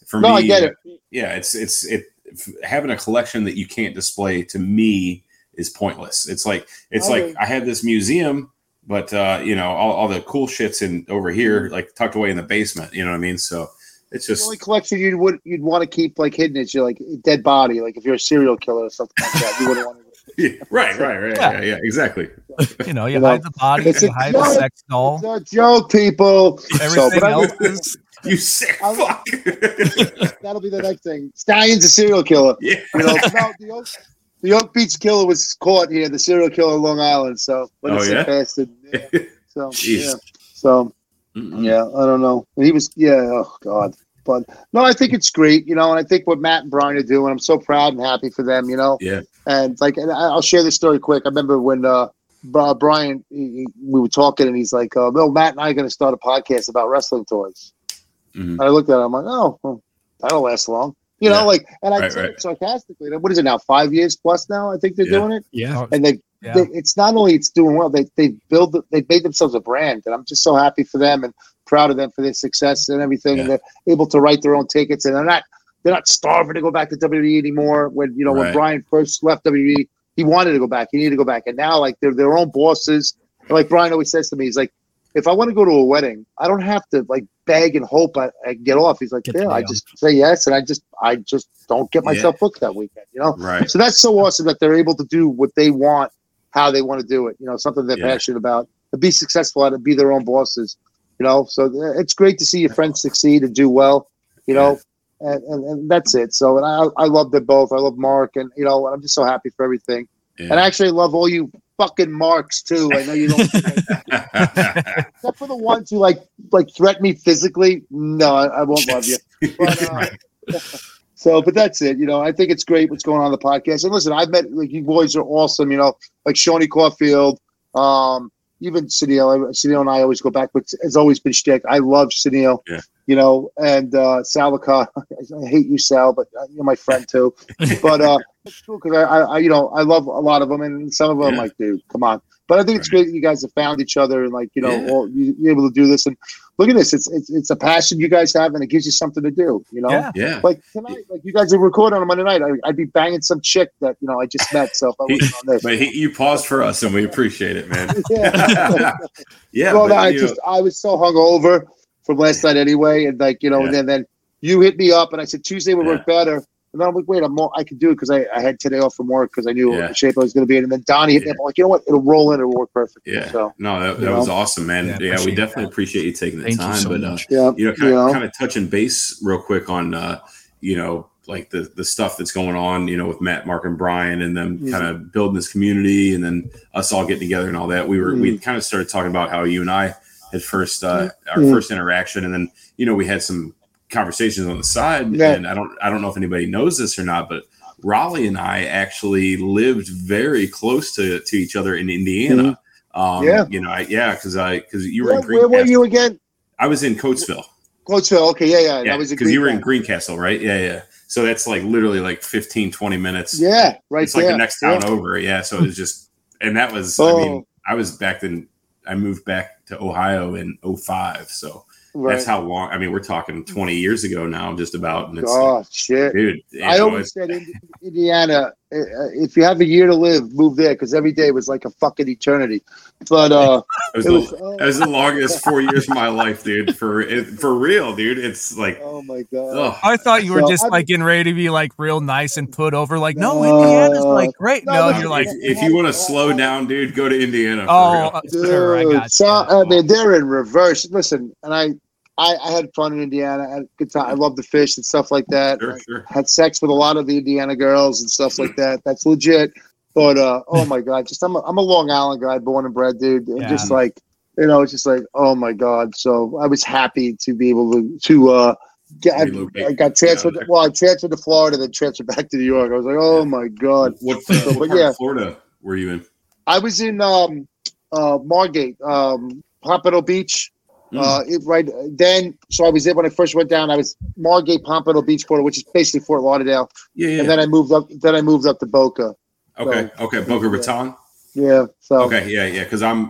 for No, me, I get it. Yeah, it's having a collection that you can't display to me is pointless. It's like I had this museum, but all the cool shit's in over here, like tucked away in the basement. You know what I mean? So it's just the only collection you'd want to keep like hidden is your like dead body. Like if you're a serial killer or something like that, you wouldn't want to. Right. Yeah, exactly. You hide the body, you hide the sex doll. It's a joke, people. Everything else is. You sick fuck. That'll be the next thing. Stallion's a serial killer. Yeah. The Oak Beach killer was caught here. The serial killer in Long Island. So bastard. Yeah. So yeah. So yeah, I don't know. He was oh God. But no, I think it's great, and I think what Matt and Brian are doing, I'm so proud and happy for them, Yeah. And I'll share this story quick. I remember when Brian, we were talking, and he's like, "No, Matt and I are going to start a podcast about wrestling toys." Mm-hmm. I looked at him, I'm like, "Oh, well, that'll last long," and I said it sarcastically. What is it now? 5 years plus now? I think they're doing it. Yeah, and it's not only it's doing well, they made themselves a brand, and I'm just so happy for them and proud of them for their success and everything, and they're able to write their own tickets, and they're not starving to go back to WWE anymore. When when Brian first left WWE, he wanted to go back, he needed to go back, and now like they're their own bosses. And like Brian always says to me, he's like, if I want to go to a wedding, I don't have to like beg and hope I get off. He's like, I just say yes, and I just don't get myself booked that weekend, Right. So that's so awesome that they're able to do what they want, how they want to do it. Something they're passionate about, to be successful at it, be their own bosses. So it's great to see your friends succeed and do well, and that's it. So, and I love them both. I love Mark, and I'm just so happy for everything. Yeah. And actually, I love all you fucking Marks too. I know you don't, except for the ones who like threaten me physically. No, I won't love you. But, but that's it. I think it's great what's going on the podcast. And listen, I've met you boys are awesome. Like Shawnee Caulfield. Even Sunil and I always go back, but it's always been shtick. I love Sunil, and Sal Licata. I hate you, Sal, but you're my friend too. But it's cool because I love a lot of them, and some of them I'm like, dude, come on. But I think it's great that you guys have found each other and all, you're able to do this. And look at this, it's a passion you guys have, and it gives you something to do. Yeah. Like tonight, like you guys are recording on a Monday night, I'd be banging some chick that I just met. So if I wasn't on this, but you paused for us, and we appreciate it, man. Yeah. Well, I was so hungover from last night anyway, and and then you hit me up, and I said Tuesday would work better. And then I'm like, wait, I can do it because I had today off from work because I knew what shape I was going to be in. And then Donnie hit me up. I'm like, you know what? It'll roll in. It'll work perfect. Yeah. So, no, that was awesome, man. Yeah, we definitely appreciate you taking the time. So but kind of touching base real quick on like the stuff that's going on, with Matt, Mark, and Brian, and them kind of building this community, and then us all getting together and all that. We kind of started talking about how you and I had first our first interaction, and then we had some conversations on the side, and I don't know if anybody knows this or not, but Raleigh and I actually lived very close to each other in Indiana. Because you were in Greencastle. Where were you again? I was in Coatesville. Coatesville, okay, yeah. That was because you were in Greencastle, right? Yeah. So that's like literally like 15-20 minutes. Yeah, right. It's like the next town over. Yeah. So it was just, and that was. I mean, I was back then. I moved back to Ohio in 2005. So. Right. That's how long. I mean, we're talking 20 years ago now, just about. And it's shit, dude! I always said Indiana. If you have a year to live, move there because every day was like a fucking eternity. But it was the longest 4 years of my life, dude. For real, dude. It's like, oh my god. I thought you were getting ready to be like real nice and put over. Like, no, Indiana's like great. No, you're like, if you want to slow down, dude, go to Indiana. Sure, I got you. I mean, they're in reverse. Listen, and I had fun in Indiana. I had a good time. I love the fish and stuff like that. Sure. Had sex with a lot of the Indiana girls and stuff like that. That's legit. But oh my god, I'm a Long Island guy, born and bred, dude. And just like it's just like oh my god. So I was happy to be able to I got transferred. I transferred to Florida, then transferred back to New York. I was like, oh my god. What part of Florida were you in? I was in Margate, Pompano Beach. Right then, so I was there when I first went down. I was Margate, Pompano Beach, Florida, which is basically Fort Lauderdale. Yeah. And then I moved up. to Boca. Okay. Boca Raton. Yeah. So. Okay. Yeah. Because I'm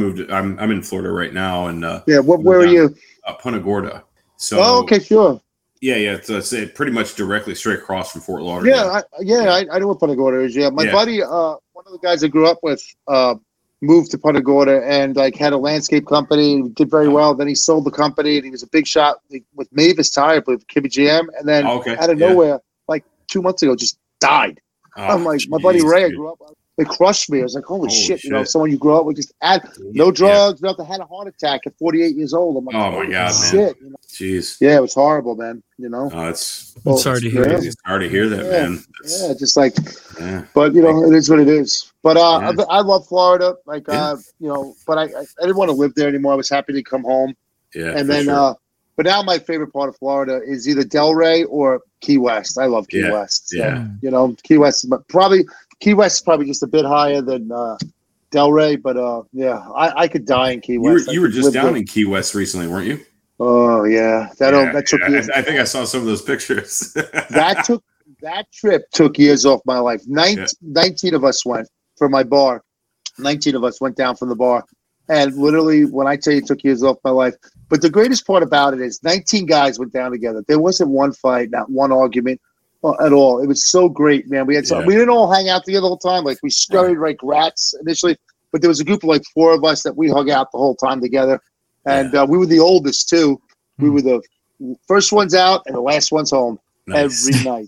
in Florida right now, and where are you? Punta Gorda. So. Oh, okay, sure. Yeah, it's pretty much directly straight across from Fort Lauderdale. I know what Punta Gorda is. Yeah, my Yeah. buddy, one of the guys I grew up with, moved to Punta Gorda and like had a landscape company and did very well. Then he sold the company and he was a big shot with Mavis Tire, with Kimmy GM, and then out of nowhere, like 2 months ago, just died. I'm like, my buddy Ray, I grew up. It crushed me. I was like, holy shit, you know, someone you grew up with just no drugs, nothing, had a heart attack at 48 years old. I'm like, oh my God, shit, man. You know? Jeez. Yeah, it was horrible, man. You know? I'm sorry to hear that. It's hard to hear that, man. Just like, but you know, it is what it is. But I love Florida. Like, you know, but I didn't want to live there anymore. I was happy to come home. Yeah. And then, but now my favorite part of Florida is either Delray or Key West. I love Key West. So, you know, Key West is probably just a bit higher than Delray, but I could die in Key West. You were just down in Key West recently, weren't you? Oh yeah, that took years. I think I saw some of those pictures. that trip took years off my life. 19 of us went for my bar. 19 of us went down from the bar, and literally, when I tell you it took years off my life. But the greatest part about it is 19 guys went down together. There wasn't one fight, not one argument at all. It was so great, man. We didn't all hang out together the whole time. Like we scurried like rats initially, but there was a group of like 4 of us that we hung out the whole time together. And we were the oldest too. We were the first ones out and the last ones home every night.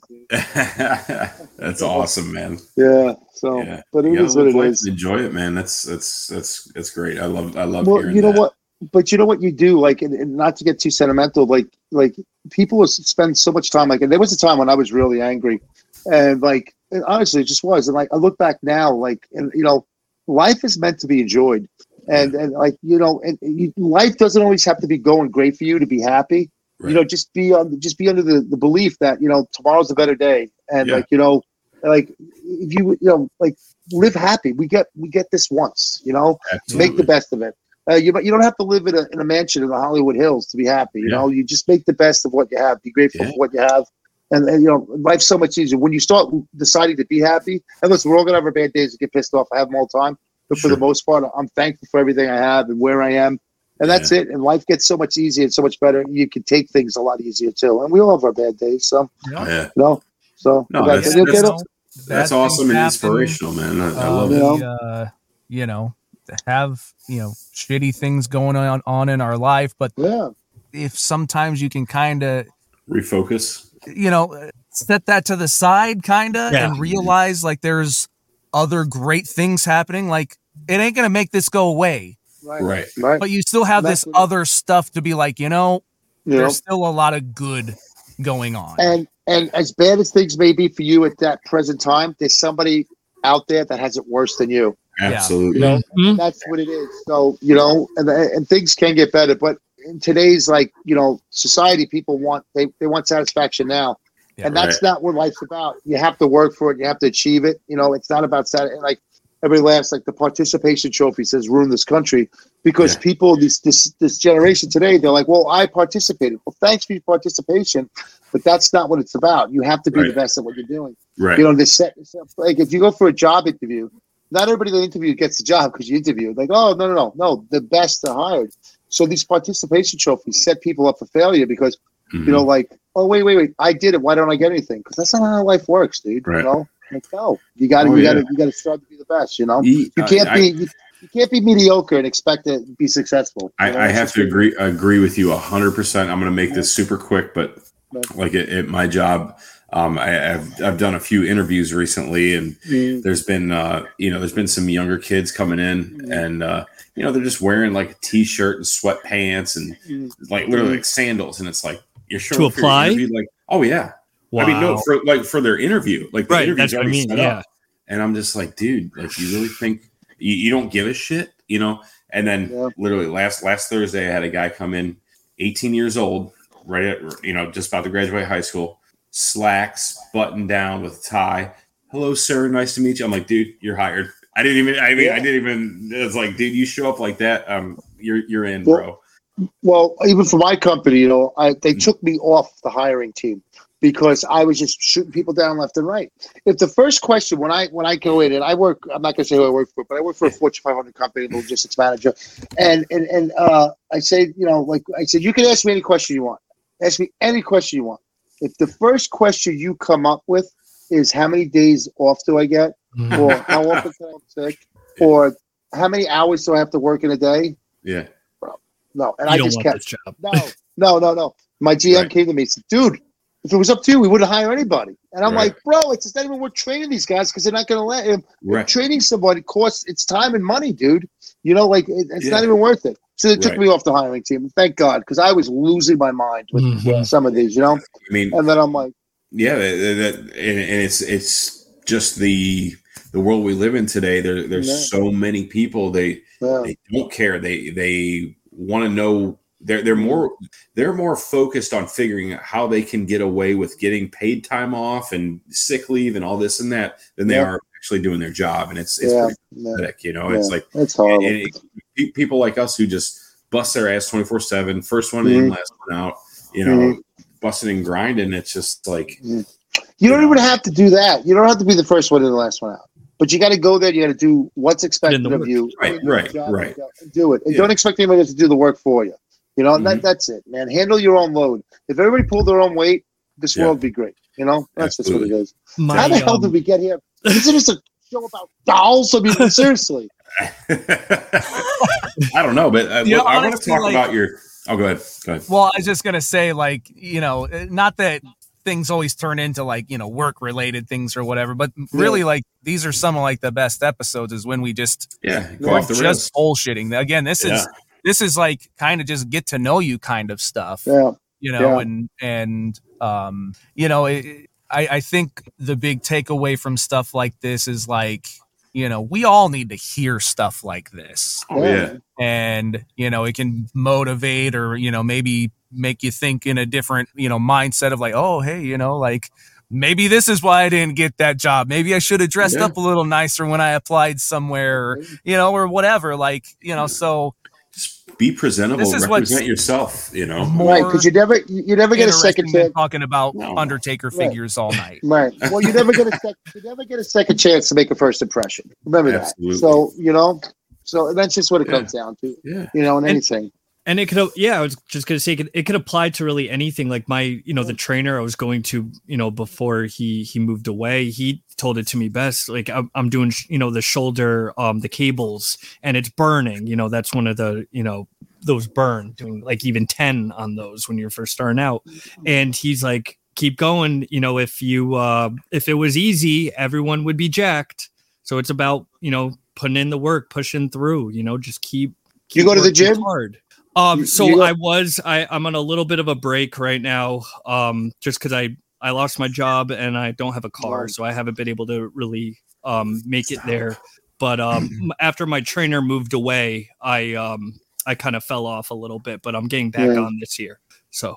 That's awesome, man. Yeah. So, but it is what it is. Enjoy it, man. That's great. I love. Well, hearing you know that. what? But you know what you do, like, and not to get too sentimental, like people spend so much time, like, and there was a time when I was really angry, and like, and honestly, it just was, and like, I look back now, like, and you know, life is meant to be enjoyed, and like, you know, life doesn't always have to be going great for you to be happy. Right. You know, just be under the belief that, you know, tomorrow's a better day, and like, you know, like if you know, like, live happy. We get this once, you know. Absolutely. Make the best of it. You don't have to live in a mansion in the Hollywood Hills to be happy. You know, you just make the best of what you have. Be grateful for what you have, and you know, life's so much easier when you start deciding to be happy. And listen, we're all gonna have our bad days and get pissed off. I have them all the time, but for the most part, I'm thankful for everything I have and where I am, and that's it. And life gets so much easier and so much better. You can take things a lot easier too. And we all have our bad days, so you know. So that's awesome and inspirational, man. I love it. You know, have, you know, shitty things going on in our life, but if sometimes you can kind of refocus, you know, set that to the side kind of and realize like there's other great things happening, like it ain't gonna make this go away, right. But you still have this other stuff to be like, you know, there's still a lot of good going on, and as bad as things may be for you at that present time, there's somebody out there that has it worse than you. Absolutely. You know, that's what it is. So, you know, and things can get better, but in today's, like, you know, society, people want satisfaction now. And that's not what life's about. You have to work for it. You have to achieve it. You know, it's not about like everybody laughs, like the participation trophy says ruin this country, because people, this generation today, they're like, well, I participated. Well, thanks for your participation, but that's not what it's about. You have to be the best at what you're doing. Right. You know, like if you go for a job interview, not everybody that interviewed gets the job because you interviewed. Like, oh, no, the best are hired. So these participation trophies set people up for failure because, you know, like, oh, wait, I did it. Why don't I get anything? Because that's not how life works, dude. Right. You know, like, no, you got to strive to be the best. You know, you can't be mediocre and expect to be successful. I have to agree with you 100%. I'm going to make this super quick, but like at my job, I've done a few interviews recently, and there's been some younger kids coming in, and you know, they're just wearing like a t-shirt and sweatpants and like literally like sandals, and it's like, you're sure to apply? Like, oh yeah. Wow. I mean, no, for their interview, like the interview's already set up, and I'm just like, dude, like, you really think you don't give a shit, you know? And then literally last Thursday, I had a guy come in, 18 years old, right at, you know, just about to graduate high school, slacks, button down with a tie. Hello, sir. Nice to meet you. I'm like, dude, you're hired. I didn't even. It's like, dude, you show up like that, you're in, bro. Well, even for my company, you know, they took me off the hiring team because I was just shooting people down left and right. If the first question when I go in, and I work, I'm not going to say who I work for, but I work for a Fortune 500 company, logistics manager, and I say, you know, like I said, you can ask me any question you want. Ask me any question you want. If the first question you come up with is how many days off do I get, or how often can I get sick, or how many hours do I have to work in a day? Yeah. Bro, no. And You I don't just want kept this job. No. My GM Right. came to me and said, dude, if it was up to you, we wouldn't hire anybody. And I'm Right. like, bro, it's not even worth training these guys because they're not going to let him. Right. Training somebody costs it's time and money, dude. You know, like it's Yeah. not even worth it. So they took Right. me off the hiring team. Thank God, because I was losing my mind with Mhm. some of these, you know. I mean, And then I'm like, yeah, and it's just the world we live in today. There's Yeah. so many people they don't care. They want to know. They're more focused on figuring out how they can get away with getting paid time off and sick leave and all this and that than they are actually doing their job. And it's pretty pathetic, you know. It's like it's horrible. people like us who just bust their ass 24/7, first one in, last one out, you know, busting and grinding. It's just like You don't even have to do that. You don't have to be the first one in the last one out. But you got to go there. You got to do what's expected of you. Right. And do it. And Yeah. don't expect anybody else to do the work for you. You know, that's it, man. Handle your own load. If everybody pulled their own weight, this world would be great. You know, that's just what it is. How the hell did we get here? Isn't this a show about dolls? I mean, seriously. I don't know, but I want to talk about your. Oh, go ahead. Well, I was just gonna say, like, you know, not that things always turn into like, you know, work related things or whatever, but really, like, these are some of like the best episodes is when we just go off the rails. Just bullshitting. Again, this is like kind of just get to know you kind of stuff. Yeah. You know, and you know, I think the big takeaway from stuff like this is like, you know, we all need to hear stuff like this. Oh, yeah. And, you know, it can motivate or, you know, maybe make you think in a different, you know, mindset of like, oh, hey, you know, like maybe this is why I didn't get that job. Maybe I should have dressed up a little nicer when I applied somewhere, or, you know, or whatever. Like, you know, so just be presentable, represent yourself, you know. Right, because you never get a second chance talking about Undertaker figures all night. Right. Well, you never get a second chance to make a first impression. Remember that. So, you know, that's just what it comes down to. Yeah. You know, in anything. And it could, I was just going to say, it could apply to really anything. Like my, you know, the trainer I was going to, you know, before he moved away, he told it to me best. Like I'm doing, you know, the shoulder, the cables, and it's burning. You know, that's one of the, you know, those burn, doing like even 10 on those when you're first starting out. And he's like, keep going. You know, if it was easy, everyone would be jacked. So it's about, you know, putting in the work, pushing through. You know, just keep you go to the gym hard. I'm on a little bit of a break right now, just because I lost my job and I don't have a car, so I haven't been able to really make it there. But after my trainer moved away, I kind of fell off a little bit, but I'm getting back on this year. So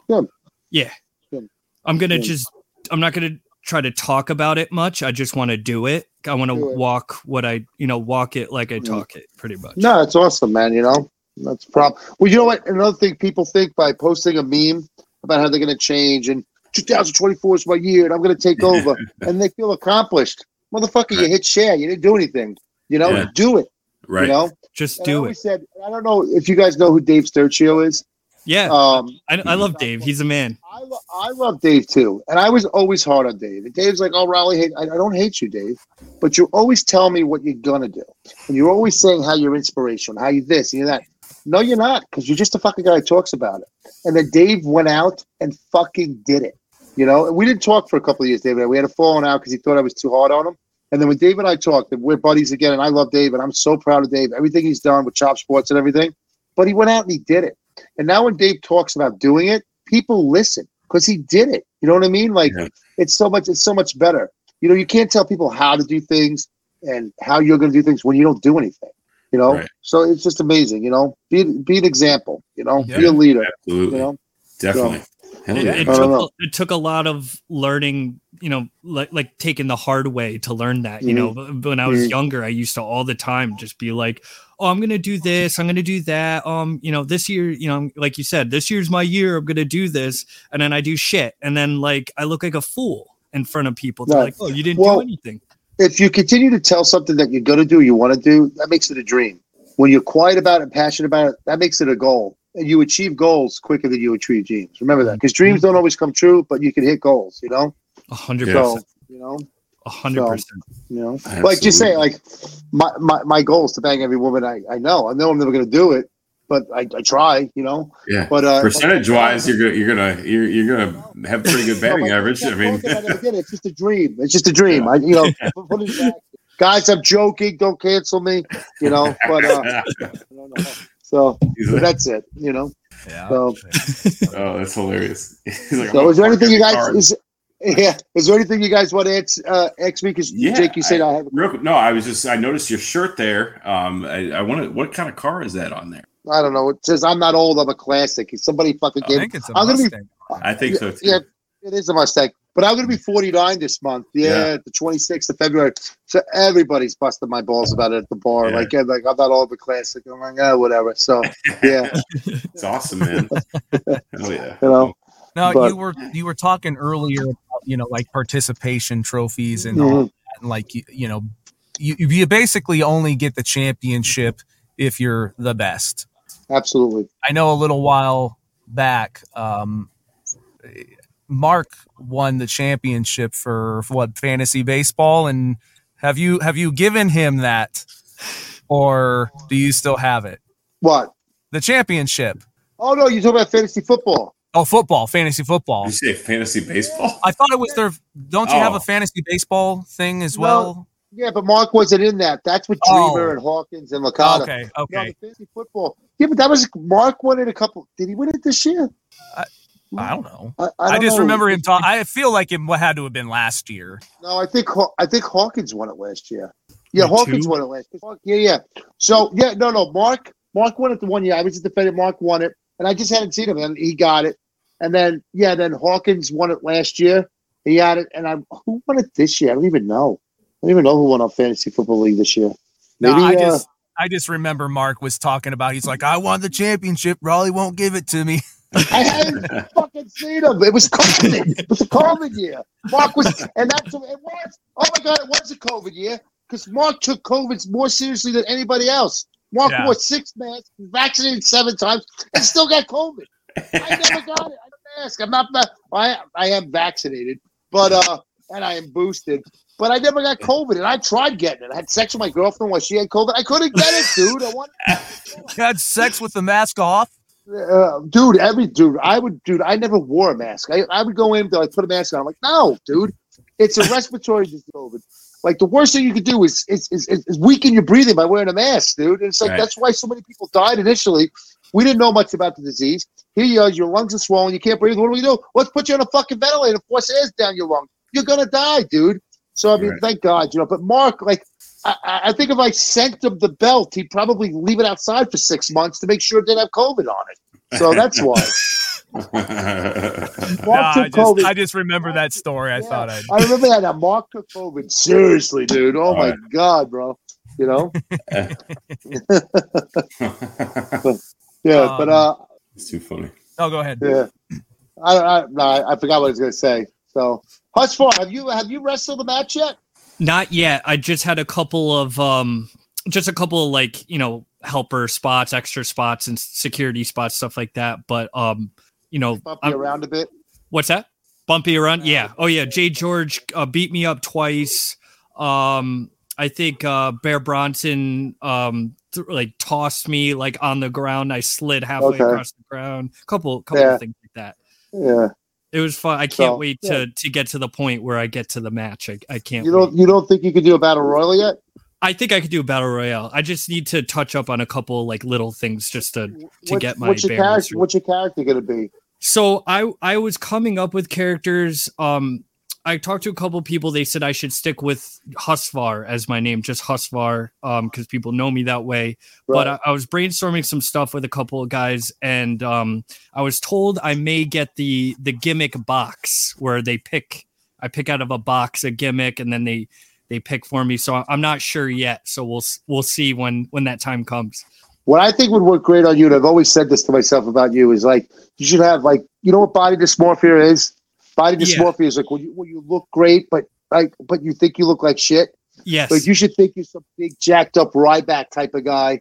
I'm not gonna try to talk about it much. I just want to do it. I want to walk it like I talk it, pretty much. No, it's awesome, man. You know. That's the problem. Well, you know what? Another thing people think by posting a meme about how they're going to change and 2024 is my year and I'm going to take over and they feel accomplished. Motherfucker, you hit share. You didn't do anything. You know, do it. Right. You know, just do it. I don't know if you guys know who Dave Sturcio is. Yeah. I love Dave. He's a man. I love Dave too. And I was always hard on Dave. And Dave's like, oh, Raleigh, I don't hate you, Dave. But you always tell me what you're going to do. And you're always saying how you're inspirational, how you this and you that. No, you're not, because you're just a fucking guy who talks about it. And then Dave went out and fucking did it. You know, and we didn't talk for a couple of years, David. We had a falling out because he thought I was too hard on him. And then when Dave and I talked, and we're buddies again, and I love Dave, and I'm so proud of Dave, everything he's done with Chop Sports and everything. But he went out and he did it. And now when Dave talks about doing it, people listen because he did it. You know what I mean? Like it's so much better. You know, you can't tell people how to do things and how you're going to do things when you don't do anything. You know, so it's just amazing. You know, be an example. You know, be a leader. Absolutely, you know? Definitely. It took a lot of learning. You know, like taking the hard way to learn that. You know, when I was younger, I used to all the time just be like, "Oh, I'm gonna do this. I'm gonna do that. You know, this year, you know, like you said, this year's my year. I'm gonna do this," and then I do shit, and then like I look like a fool in front of people. They're like, "Oh, you didn't do anything." If you continue to tell something that you're going to do, you want to do, that makes it a dream. When you're quiet about it, passionate about it, that makes it a goal. you achieve goals quicker than you achieve dreams. Remember that, because dreams don't always come true, but you can hit goals. 100%. So 100%. Like just say, like my goal is to bang every woman I know. I know I'm never going to do it, but I try. Yeah. But percentage wise, you're gonna have pretty good batting average. I mean, it's just a dream. It's just a dream. Put it back. Guys, I'm joking. Don't cancel me. But I don't know. So that's it. Yeah. So, oh, that's hilarious. Like, so is there anything you guys? Is there anything you guys want to ask me? Because Jake, you said I have. I noticed your shirt there. I wanted. What kind of car is that on there? I don't know. It says I'm not old. I'm a classic. Somebody fucking gave. I think it's a Mustang. I think so too. Yeah, it is a Mustang. But I'm going to be 49 this month. Yeah, the 26th of February. So everybody's busting my balls about it at the bar. Yeah. Like I'm not all the classic. I'm like, whatever. So yeah, it's awesome, man. Oh yeah. No, But- you were talking earlier about, like participation trophies and all that. And like, you basically only get the championship if you're the best. Absolutely. I know a little while back, Mark won the championship for fantasy baseball. And have you given him that, or do you still have it? What? The championship. Oh no, you're talking about fantasy football. Oh, fantasy football. Did you say fantasy baseball? I thought it was their. Don't you have a fantasy baseball thing as well? Yeah, but Mark wasn't in that. That's with Dreamer and Hawkins and Licata. Okay. No, the fantasy football. Yeah, but that was Mark won it a couple. Did he win it this year? I don't know. I just know. remember him talking. I feel like it had to have been last year. No, I think Hawkins won it last year. Yeah, Me Hawkins too? won it last year. Yeah. So no. Mark won it the 1 year. I was just defending. Mark won it, and I just hadn't seen him, and he got it. And then Hawkins won it last year. He had it, and who won it this year? I don't even know. I don't even know who won our fantasy football league this year. Maybe, No, I just remember Mark was talking about. He's like, I won the championship. Raleigh won't give it to me. I hadn't fucking seen him. It was COVID. It was a COVID year. Mark was, and that's it was. Oh my God, it was a COVID year because Mark took COVID more seriously than anybody else. Mark wore 6 masks, vaccinated 7 times, and still got COVID. I never got it. I didn't ask. I'm not. I am vaccinated, but and I am boosted, but I never got COVID. And I tried getting it. I had sex with my girlfriend while she had COVID. I couldn't get it, dude. You had sex with the mask off. Dude, I never wore a mask. I would go in, like, put a mask on. I'm like, no, dude, it's a respiratory disease. COVID. Like, the worst thing you could do is weaken your breathing by wearing a mask, dude. And it's like, that's why so many people died initially. We didn't know much about the disease. Here you are, your lungs are swollen, you can't breathe. What do we do? Let's put you on a fucking ventilator and force air down your lung. You're gonna die, dude. So I mean, thank God, But Mark, like, I think if I sent him the belt, he'd probably leave it outside for 6 months to make sure it didn't have COVID on it. So that's why. I just remember that story. I thought I remember that. Now, Mark took COVID seriously, dude. Oh my God, bro. It's too funny. Oh, go ahead. Yeah. I forgot what I was gonna say. So, Husfar, have you wrestled the match yet? Not yet. I just had a couple of like, helper spots, extra spots, and security spots, stuff like that. But Bumpy around a bit. What's that? Bumpy around? Yeah. Oh yeah. Jay George beat me up twice. I think Bear Bronson tossed me like on the ground. I slid halfway across the ground. Couple of things like that. Yeah. It was fun. I can't wait to get to the point where I get to the match. I can't. You don't think you could do a battle royal yet? I think I could do a battle royale. I just need to touch up on a couple like little things just to get my. What's your character going to be? So I was coming up with characters. I talked to a couple people. They said I should stick with Husvar as my name, just Husvar, because people know me that way. Right. But I was brainstorming some stuff with a couple of guys, and I was told I may get the gimmick box where I pick out of a box a gimmick, and then they pick for me. So I'm not sure yet. So we'll see when that time comes. What I think would work great on you, and I've always said this to myself about you, is like you should have what body dysmorphia is. Body dysmorphia is like when you look great, but you think you look like shit. Yes. Like you should think you're some big jacked up Ryback type of guy,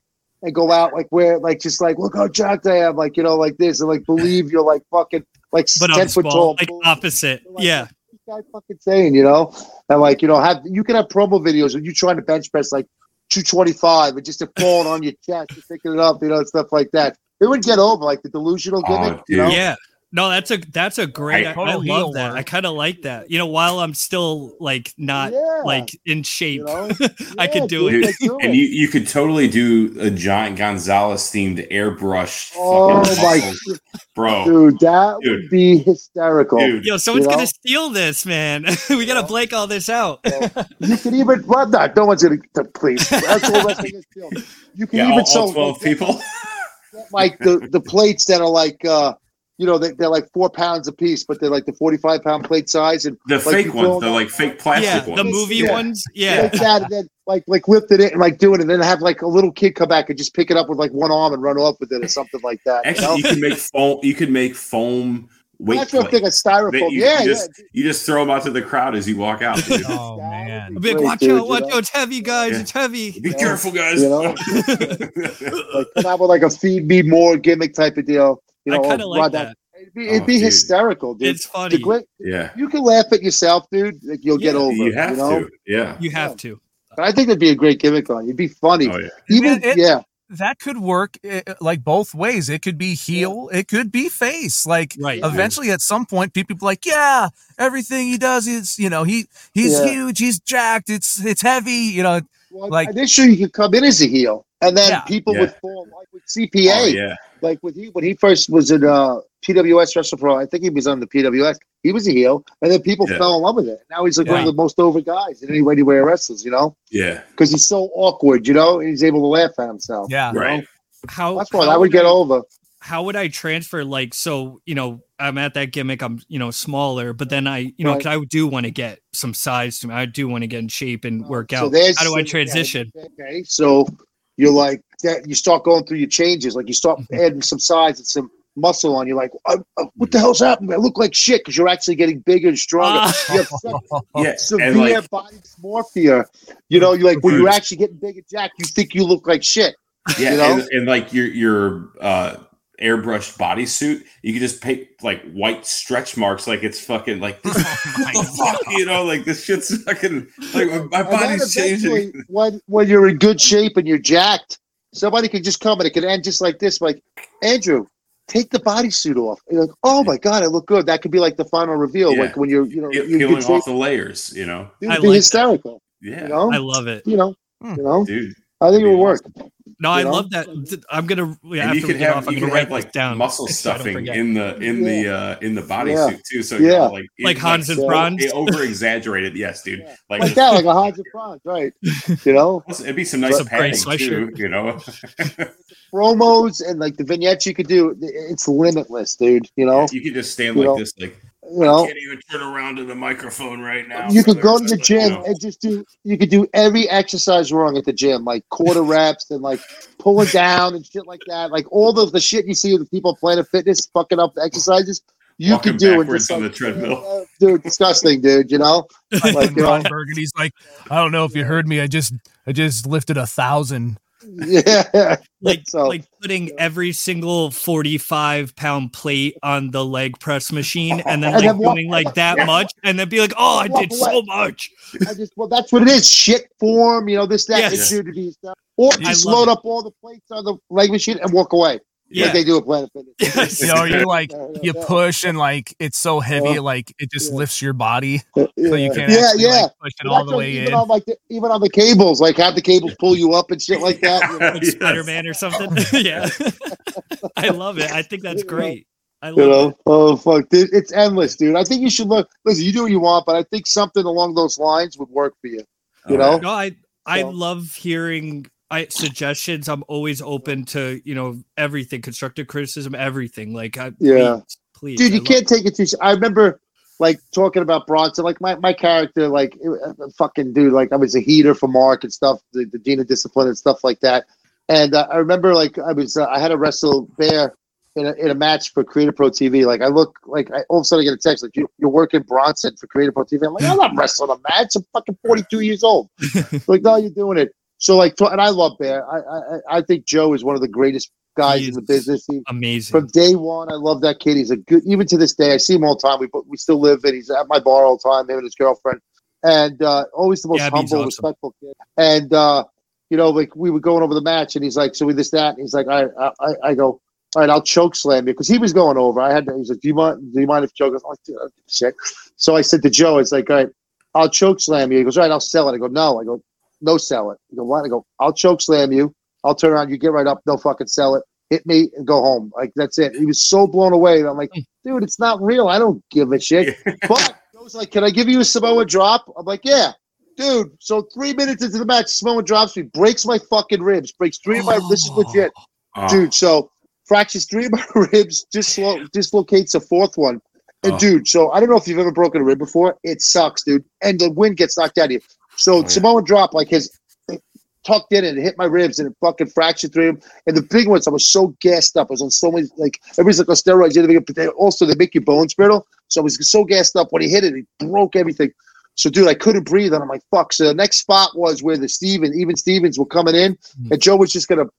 and go out like where like just like look how jacked I am, like like this, and like believe you're like fucking like But 10 I'm foot small, tall. like opposite. Like, Yeah. what's this guy fucking saying, and like you can have promo videos of you trying to bench press like 225 and just it falling on your chest, and picking it up, stuff like that. It would get over like the delusional gimmick, dude. Yeah. No, that's a great. I Total heel love that. work. I kind of like that. While I'm still like not like in shape, I could do Dude, it. and you could totally do a giant Gonzalez themed airbrush. Oh my, muscles, bro, dude, that would be hysterical. dude. Yo, someone's You know? gonna steal this, man. We gotta blank all this out. You can even no one's gonna please. That's all wrestling is still. You can Yeah, even all 12 people. like the plates that are like they're like 4 pounds a piece, but they're like the 45-pound plate size, and The like, fake you ones, throw the them like fake plastic Yeah, ones. the movie Yeah. ones. Yeah. like that, and then like lifted it and like doing it, and then have like a little kid come back and just pick it up with like one arm and run off with it or something like that. Actually, you can make foam. You can make foam weight That's what I'm thinking. plates. Styrofoam. You just throw them out to the crowd as you walk out. Dude. Oh man. I'm big, Great, watch dude, out, watch you know? out. It's heavy, guys. Yeah. It's heavy. Be careful, guys. Like come out with like a feed me more gimmick type of deal. I kind of or like run that. It'd be dude. hysterical, dude. It's funny. Yeah, You can laugh at yourself, dude. Like you'll get over. you it, have to. Yeah. You have to. But I think it'd be a great gimmick on. It'd be funny. Oh yeah. Even Man, that could work like both ways. It could be heel, it could be face. Like Right. eventually at some point people be like, yeah, everything he does is, he's Yeah. huge, he's jacked, it's heavy, Well, like- initially you could come in as a heel, and then Yeah. people Yeah. would fall like with CPA. Oh yeah. Like when he first was in PWS Wrestle Pro, I think he was on the PWS. He was a heel, and then people Yeah. fell in love with it. Now he's like one Yeah. of the most over guys in anywhere he wrestles, Yeah. because he's so awkward, and he's able to laugh at himself. yeah. Right. How That's what how I would get over. How would I transfer? Like, so I'm at that gimmick. I'm smaller, but then I 'cause I do want to get some size to me. I do want to get in shape and work So out. there's- How do I transition? Okay, so you're like that. You start going through your changes. Like you start adding some size and some muscle on. You're like, what the hell's happening? I look like shit because you're actually getting bigger and stronger. You have Yeah. severe And like, body dysmorphia. You're like when Dude. you're actually getting big and jacked, you think you look like shit. yeah, you know? and like your airbrushed bodysuit, you can just paint like white stretch marks, like it's fucking like this, what the fuck, like this shit's fucking like my And then body's eventually, changing. when you're in good shape and you're jacked, somebody can just come and it can end just like this. Like, Andrew, take the bodysuit off. And you're like, oh my God, I look good. That could be like the final reveal. Yeah. Like when you're you're in Peeling good shape. off the layers, It'd I be like that. hysterical. Yeah, I love it. dude. I think it would work. No, I You know? love that. I'm gonna And after you we could get have off, I'm you gonna could write have like this down muscle so I don't stuffing forget. in the bodysuit too. So Yeah. Like Hans and Franz. over exaggerated. Yes, dude. Like, Like that, like a Hans and Franz, right? it'd be some nice Some great padding too. sweatshirt. Promos and like the vignettes you could do, it's limitless, dude. You could just stand You like know? this, like You know, I can't even turn around to the microphone right now. you could go to brother. the gym You know? and just you could do every exercise wrong at the gym, like quarter reps and like pulling down and shit like that. Like all of the shit you see of the people at Planet Fitness fucking up the exercises, you Walking could do it. backwards Just on like, the treadmill. dude, disgusting, dude. Like, Ron Burgundy's like, I don't know if you heard me. I just lifted 1,000. yeah, like So- like putting every single 45-pound plate on the leg press machine and then And like then walk- doing like that much and then be like, oh, I did so much. well, that's what it is. Shit form, this, that, Yes. and dude, stuff. Or I just love load it. up all the plates on the leg machine and walk away. Yeah. Like they do at Planet Fitness. Yes. You like you Yeah. push and like it's so heavy, like it just Yeah. lifts your body, Yeah. so you can't Yeah, actually yeah. like push it But all that's the like way even in. on even on the cables, like have the cables pull you up and shit like that. Like Yes. Spider-Man or something. Yeah. I love it. I think that's great. I love You it. know, oh fuck, dude, it's endless, dude. I think you should look. Listen, you do what you want, but I think something along those lines would work for you. You know, No, I So- love hearing suggestions. I'm always open to, everything, constructive criticism, everything. Like, Yeah. please. dude, I you can't take it too. I remember like talking about Bronson, like my character, like fucking dude, like I was a heater for Mark and stuff, the Dean of Discipline and stuff like that. And I remember like I had to wrestle Bear in a match for Creative Pro TV. Like I look like all of a sudden I get a text like you're working Bronson for Creative Pro TV. I'm like, I'm not wrestling a match. I'm fucking 42 years old. Like, no, you're doing it. So like, and I love Bear. I think Joe is one of the greatest guys in the business. Amazing. From day one, I love that kid. He's a good, even to this day, I see him all the time. We still live, and he's at my bar all the time, him and his girlfriend. And always the most humble, respectful kid. And, like we were going over the match, and he's like, so we this, that. And he's like, all right, I go, all right, I'll choke slam you. Because he was going over. He's like, do you mind if you choke? I was like, shit. So I said to Joe, it's like, all right, I'll choke slam you. He goes, all right, I'll sell it. I go, no. I go, no, sell it. He go, what? I go, I'll choke slam you. I'll turn around. You get right up. No fucking sell it. Hit me and go home. Like, that's it. He was so blown away. And I'm like, dude, it's not real. I don't give a shit. But I was like, can I give you a Samoa drop? I'm like, yeah. Dude, so 3 minutes into the match, Samoa drops me, breaks my fucking ribs, breaks 3 of my this is legit. Dude, so fractures 3 of my ribs, dislocates a 4th one. And dude, so I don't know if you've ever broken a rib before. It sucks, dude. And the wind gets knocked out of you. So Samoa drop, like his tucked in and it hit my ribs and it fucking fractured 3 of them. And the big ones, I was so gassed up. I was on so many, like, everybody's like on steroids. But also, they make your bones brittle. So I was so gassed up. When he hit it, he broke everything. So, dude, I couldn't breathe. And I'm like, fuck. So the next spot was where even Stevens were coming in. And Joe was just going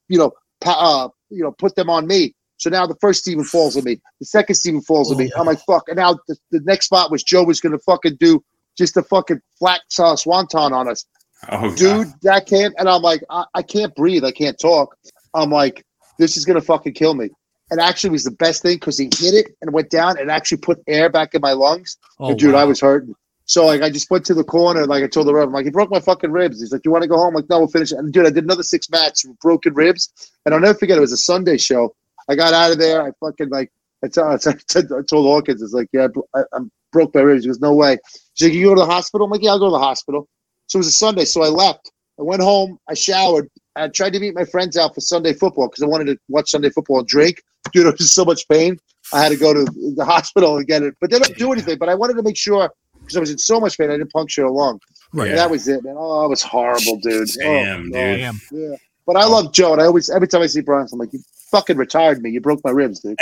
to, put them on me. So now the first Steven falls on me. The second Steven falls on me. I'm like, fuck. And now the next spot was Joe was going to fucking do just a fucking flat swanton on us. Oh, dude, that can't. And I'm like, I can't breathe. I can't talk. I'm like, this is going to fucking kill me. And actually, it was the best thing because he hit it and went down and actually put air back in my lungs. And dude, I was hurting. So like, I just went to the corner and like I told the ref, I'm like, he broke my fucking ribs. He's like, you want to go home? I'm like, no, we'll finish it. And dude, I did another 6 matches with broken ribs. And I'll never forget, it was a Sunday show. I got out of there. I fucking like, I told Hawkins, it's like, yeah, I broke my ribs. He goes, no way. She's like, you go to the hospital? I'm like, yeah, I'll go to the hospital. So it was a Sunday. So I left. I went home. I showered. I tried to meet my friends out for Sunday football because I wanted to watch Sunday football and drink. Dude, it was so much pain. I had to go to the hospital and get it. But they don't do anything. But I wanted to make sure because I was in so much pain. I didn't puncture a lung. Right. And that was it, man. Oh, it was horrible, dude. Damn, dude. Yeah. But I love Joe. And I always, every time I see Brian, I'm like, you fucking retired me. You broke my ribs, dude.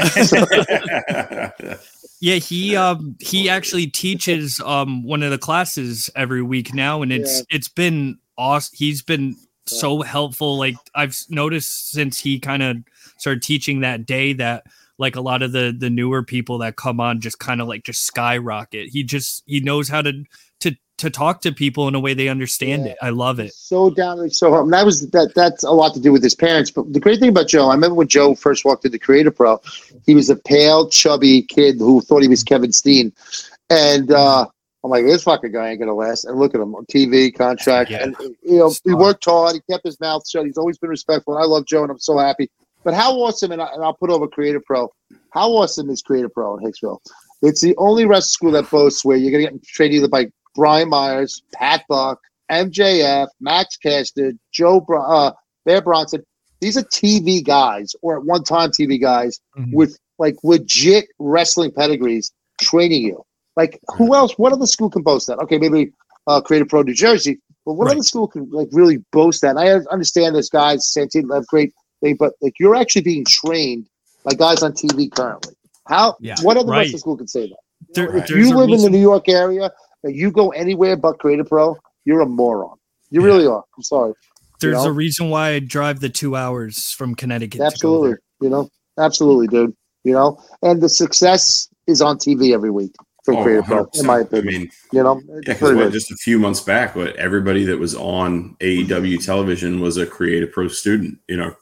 Yeah, he actually teaches one of the classes every week now, and it's been awesome. He's been so helpful. Like I've noticed since he kind of started teaching that day that like a lot of the newer people that come on just kind of like just skyrocket. He knows how to talk to people in a way they understand it. I love it. So down, so that's a lot to do with his parents. But the great thing about Joe, I remember when Joe first walked into Creator Pro, he was a pale, chubby kid who thought he was Kevin Steen, and I'm like, this fucking guy ain't gonna last. And look at him on TV contract, and he worked hard. He kept his mouth shut. He's always been respectful. And I love Joe, and I'm so happy. But how awesome, and I'll put over Creator Pro. How awesome is Creator Pro in Hicksville? It's the only wrestling school that boasts where you're gonna get trained either by Brian Myers, Pat Buck, MJF, Max Caster, Bear Bronson. These are TV guys, or at one time TV guys, with like legit wrestling pedigrees training you. Like who else? What other school can boast that? Okay, maybe Creator Pro New Jersey, but what other school can like really boast that? And I understand there's guys, Santino have great thing, but like you're actually being trained by guys on TV currently. What other wrestling school can say that? If you live in the New York area, you go anywhere but Creator Pro, you're a moron. You really are. I'm sorry. There's a reason why I drive the 2 hours from Connecticut. Absolutely. To go there. Absolutely, dude. And the success is on TV every week from Creator Pro, in my opinion. Because just a few months back, everybody that was on AEW television was a Creator Pro student,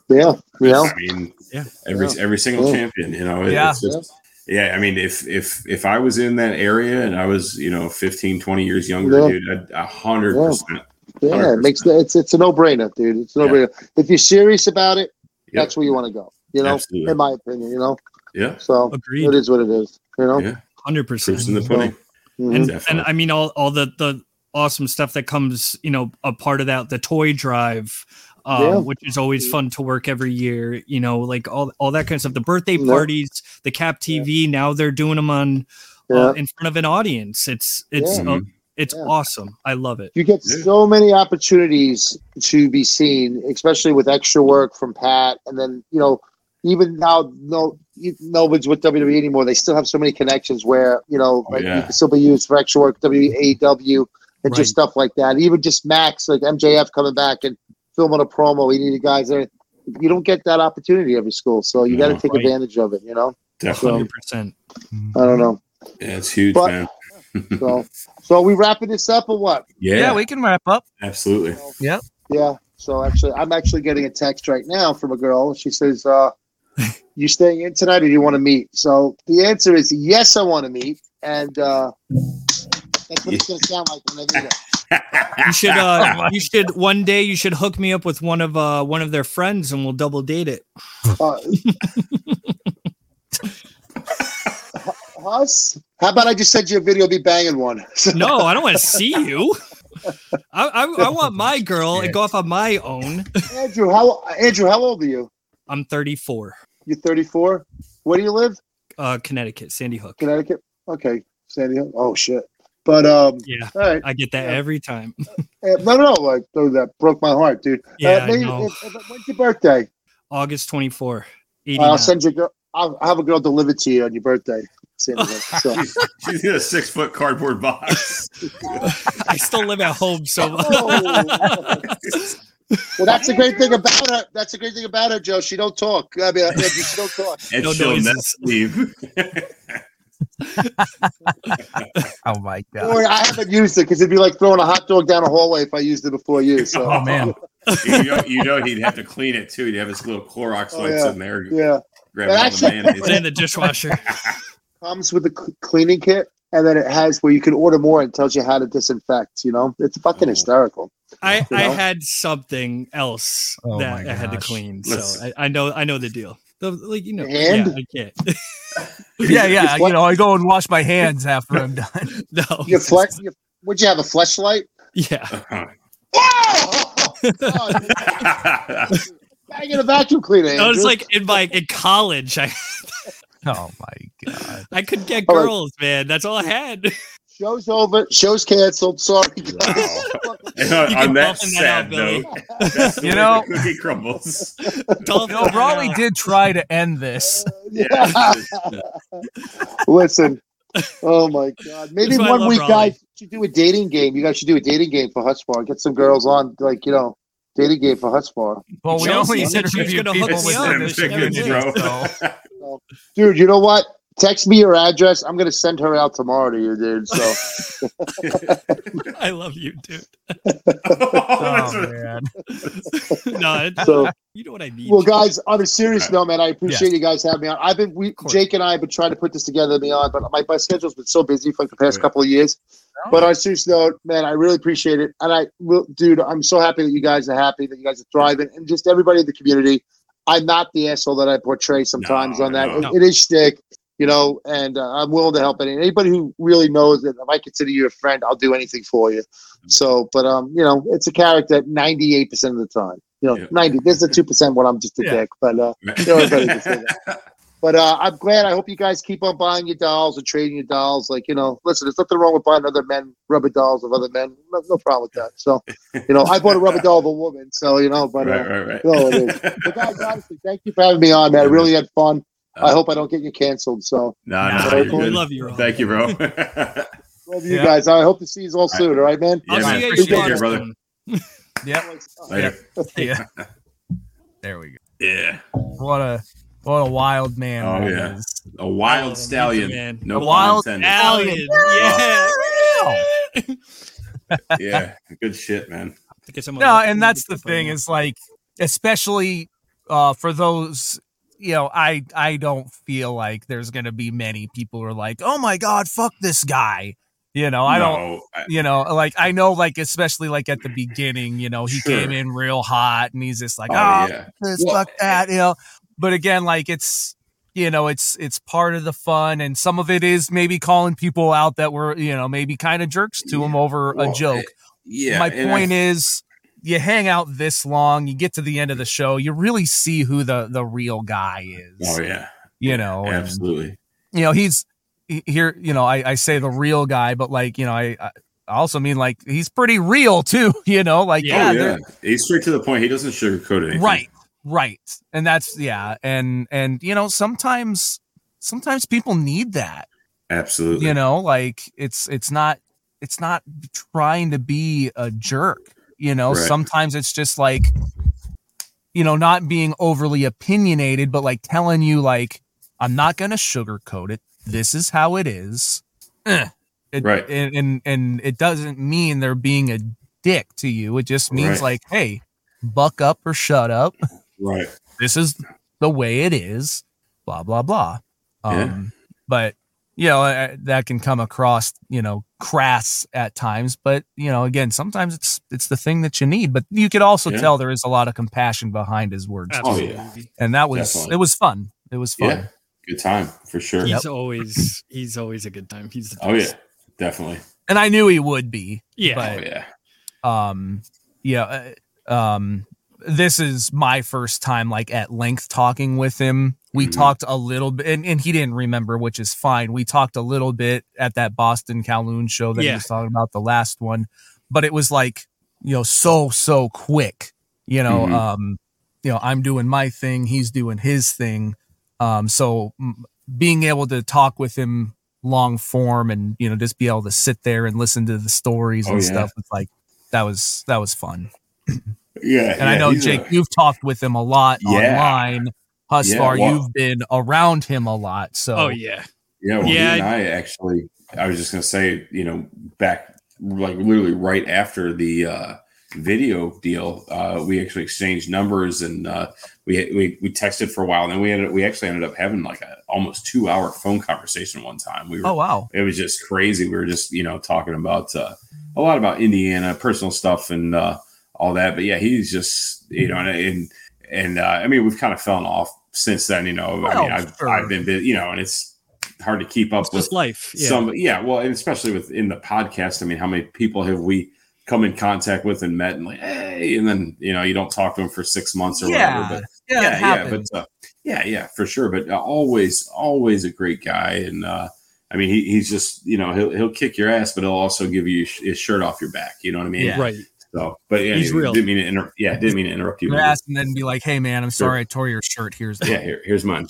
I mean, every single champion, it's just, I mean, if I was in that area and I was, 15, 20 years younger, dude, I'd 100%. Yeah, it makes it's a no-brainer, dude. It's a no-brainer. If you're serious about it, that's where you want to go. In my opinion, Yeah. So agreed. It is what it is. 100%. Proofs in the pudding. And I mean all the awesome stuff that comes, a part of that, the toy drive. Which is always fun to work every year, like all that kind of stuff. The birthday parties, the Cap TV, now they're doing them on in front of an audience. It's awesome. I love it. You get so many opportunities to be seen, especially with extra work from Pat. And then, even now, nobody's with WWE anymore. They still have so many connections where, you can still be used for extra work, WAW, and just stuff like that. Even just Max, like MJF coming back and filming a promo. We needed guys there. You don't get that opportunity every school, so you got to take right. advantage of it. Definitely. 100%. I don't know. Yeah, it's huge, But- man. So are we wrapping this up or what? Yeah, we can wrap up. absolutely. Yeah. So actually, I'm actually getting a text right now from a girl. She says, "You staying in tonight, or do you want to meet?" So the answer is yes. I want to meet, and that's what it's going to sound like when I meet her. You should one day you should hook me up with one of their friends and we'll double date it. Us? How about I just send you a video of me banging one? No, I don't want to see you. I want my girl and go off on my own. Andrew, how old are you? I'm 34. You're 34. Where do you live? Connecticut, Sandy Hook. Connecticut. Okay, Sandy Hook. Oh shit. But Yeah, all right. I get that every time. No, like that broke my heart, dude. Yeah, I know. When's your birthday? August 24. I'll send you. I'll have a girl deliver to you on your birthday. Sandy Hook. So. She's in a 6-foot cardboard box. I still live at home, so Well, that's a great thing about her. That's a great thing about her, Joe. She don't talk. I mean, she don't talk. And No she'll never noises. leave. Oh my god. Or I haven't used it because it'd be like throwing a hot dog down a hallway if I used it before you. So. Oh man. you know he'd have to clean it too. He'd have his little Clorox wipes in there. Yeah. Grabbing all the actually- mayonnaise. put it in the dishwasher. Comes with the cleaning kit, and then it has where you can order more and tells you how to disinfect. It's fucking hysterical. I know? had something else Oh that my I had to gosh. clean, Let's- so I know the deal. Like Hand? I can't. Yeah. I go and wash my hands after I'm done. No, Would you have a fleshlight? yeah. Oh! God, banging a vacuum cleaner. I was Andrew. like in college. Oh my god. I couldn't get All right. girls, man. That's all I had. Show's over. Show's canceled. Sorry, guys. On that bumping that out, sad Billy. note, that's the You way know- the cookie crumbles. Raleigh did try to end this. Listen. Oh my God. Maybe That's why I one love week, Raleigh. guys, should do a dating game. You guys should do a dating game for Hutspar. Get some girls on, dating game for Hutspar. Well, we Chelsea only said she was interviewed gonna hook people me with up, the but she never initial did. digits, so. Dude, you know what? Text me your address. I'm gonna send her out tomorrow to you, dude. So I love you, dude. Oh man. No, So- you know what I mean. well, guys, on a serious note, man, I appreciate you guys having me on. Jake and I have been trying to put this together and me on, but my schedule's been so busy for like the past couple of years. But on a serious note, man, I really appreciate it. And dude, I'm so happy that you guys are happy, that you guys are thriving, and just everybody in the community. I'm not the asshole that I portray sometimes on that. No. It is shtick, and I'm willing to help anybody who really knows that if I consider you a friend, I'll do anything for you. So, but it's a character 98% of the time. 90. There's the 2% when I'm just a dick, but everybody can say that. But I'm glad. I hope you guys keep on buying your dolls and trading your dolls. Listen, there's nothing wrong with buying other men rubber dolls of other men. No problem with that. So, I bought a rubber doll of a woman. So, but right. no, it is. But guys, honestly, thank you for having me on, man. I really had fun. I hope I don't get you canceled. So, No, we you're love you, Ron. Thank you, bro. love you guys. I hope to see you all soon. All right, man. Yeah, I'll man. see you at Appreciate your it, brother. brother. Yep. Later. Yeah. There we go. Yeah. What a wild man. Oh, that yeah. is. A wild Oh, stallion. man. No A pun wild intended. Alien. Yeah. Yeah. Good shit, man. No, and that's the thing is like, especially for those, I don't feel like there's going to be many people who are like, oh my God, fuck this guy. I don't, I know, like, especially like at the beginning, he Sure. came in real hot and he's just like, yeah. this, fuck that, but again, like it's part of the fun. And some of it is maybe calling people out that were, maybe kind of jerks to him over a joke. Yeah. My point is, you hang out this long, you get to the end of the show, you really see who the real guy is. Oh, yeah. And, Absolutely. he's here, I say the real guy, but like, I also mean like he's pretty real too, Yeah. He's straight to the point. He doesn't sugarcoat anything. Right. And that's, and sometimes people need that. Absolutely. Like it's not trying to be a jerk. You know, Right. sometimes it's just like, you know, not being overly opinionated, but like telling you like, I'm not going to sugarcoat it. This is how it is. Right. And it doesn't mean they're being a dick to you. It just means Right. like, hey, buck up or shut up. Right. This is the way it is. Blah, blah, blah. Yeah. But, you know, that can come across, you know, crass at times. But, you know, again, sometimes it's the thing that you need. But you could also tell there is a lot of compassion behind his words. Oh, Absolutely. yeah. And that was, Definitely. it was fun. It was fun. Yeah. Good time for sure. He's always a good time. He's the best. Oh yeah, definitely. And I knew he would be. Yeah. But, this is my first time like at length talking with him. We talked a little bit and he didn't remember, which is fine. We talked a little bit at that Boston Kowloon show that he was talking about, the last one, but it was like, you know, so quick, you know, I'm doing my thing. He's doing his thing. So being able to talk with him long form and, you know, just be able to sit there and listen to the stories and stuff. It's like, that was fun. Yeah. And I know, Jake, you've talked with him a lot online. Thus far, you've been around him a lot. So, Yeah. Well, he and I was just going to say, you know, back like literally right after the video deal, we actually exchanged numbers and we texted for a while. And then we actually ended up having like a almost 2-hour phone conversation one time. Oh, wow. It was just crazy. We were just, you know, talking about a lot about Indiana, personal stuff and all that. But yeah, he's just, you know, and I mean, we've kind of fallen off since then, you know. I mean, I've been, you know, and it's hard to keep up with life. Well, and especially within the podcast. I mean, how many people have we come in contact with and met and like, hey, and then, you know, you don't talk to them for 6 months or whatever. But for sure. But always a great guy. And I mean, he's just, you know, he'll kick your ass, but he'll also give you his shirt off your back. You know what I mean? Yeah. Right. So, but yeah, he's real. Didn't mean to interrupt you. Ask and then be like, "Hey, man, I'm sorry I tore your shirt. Here's here's mine."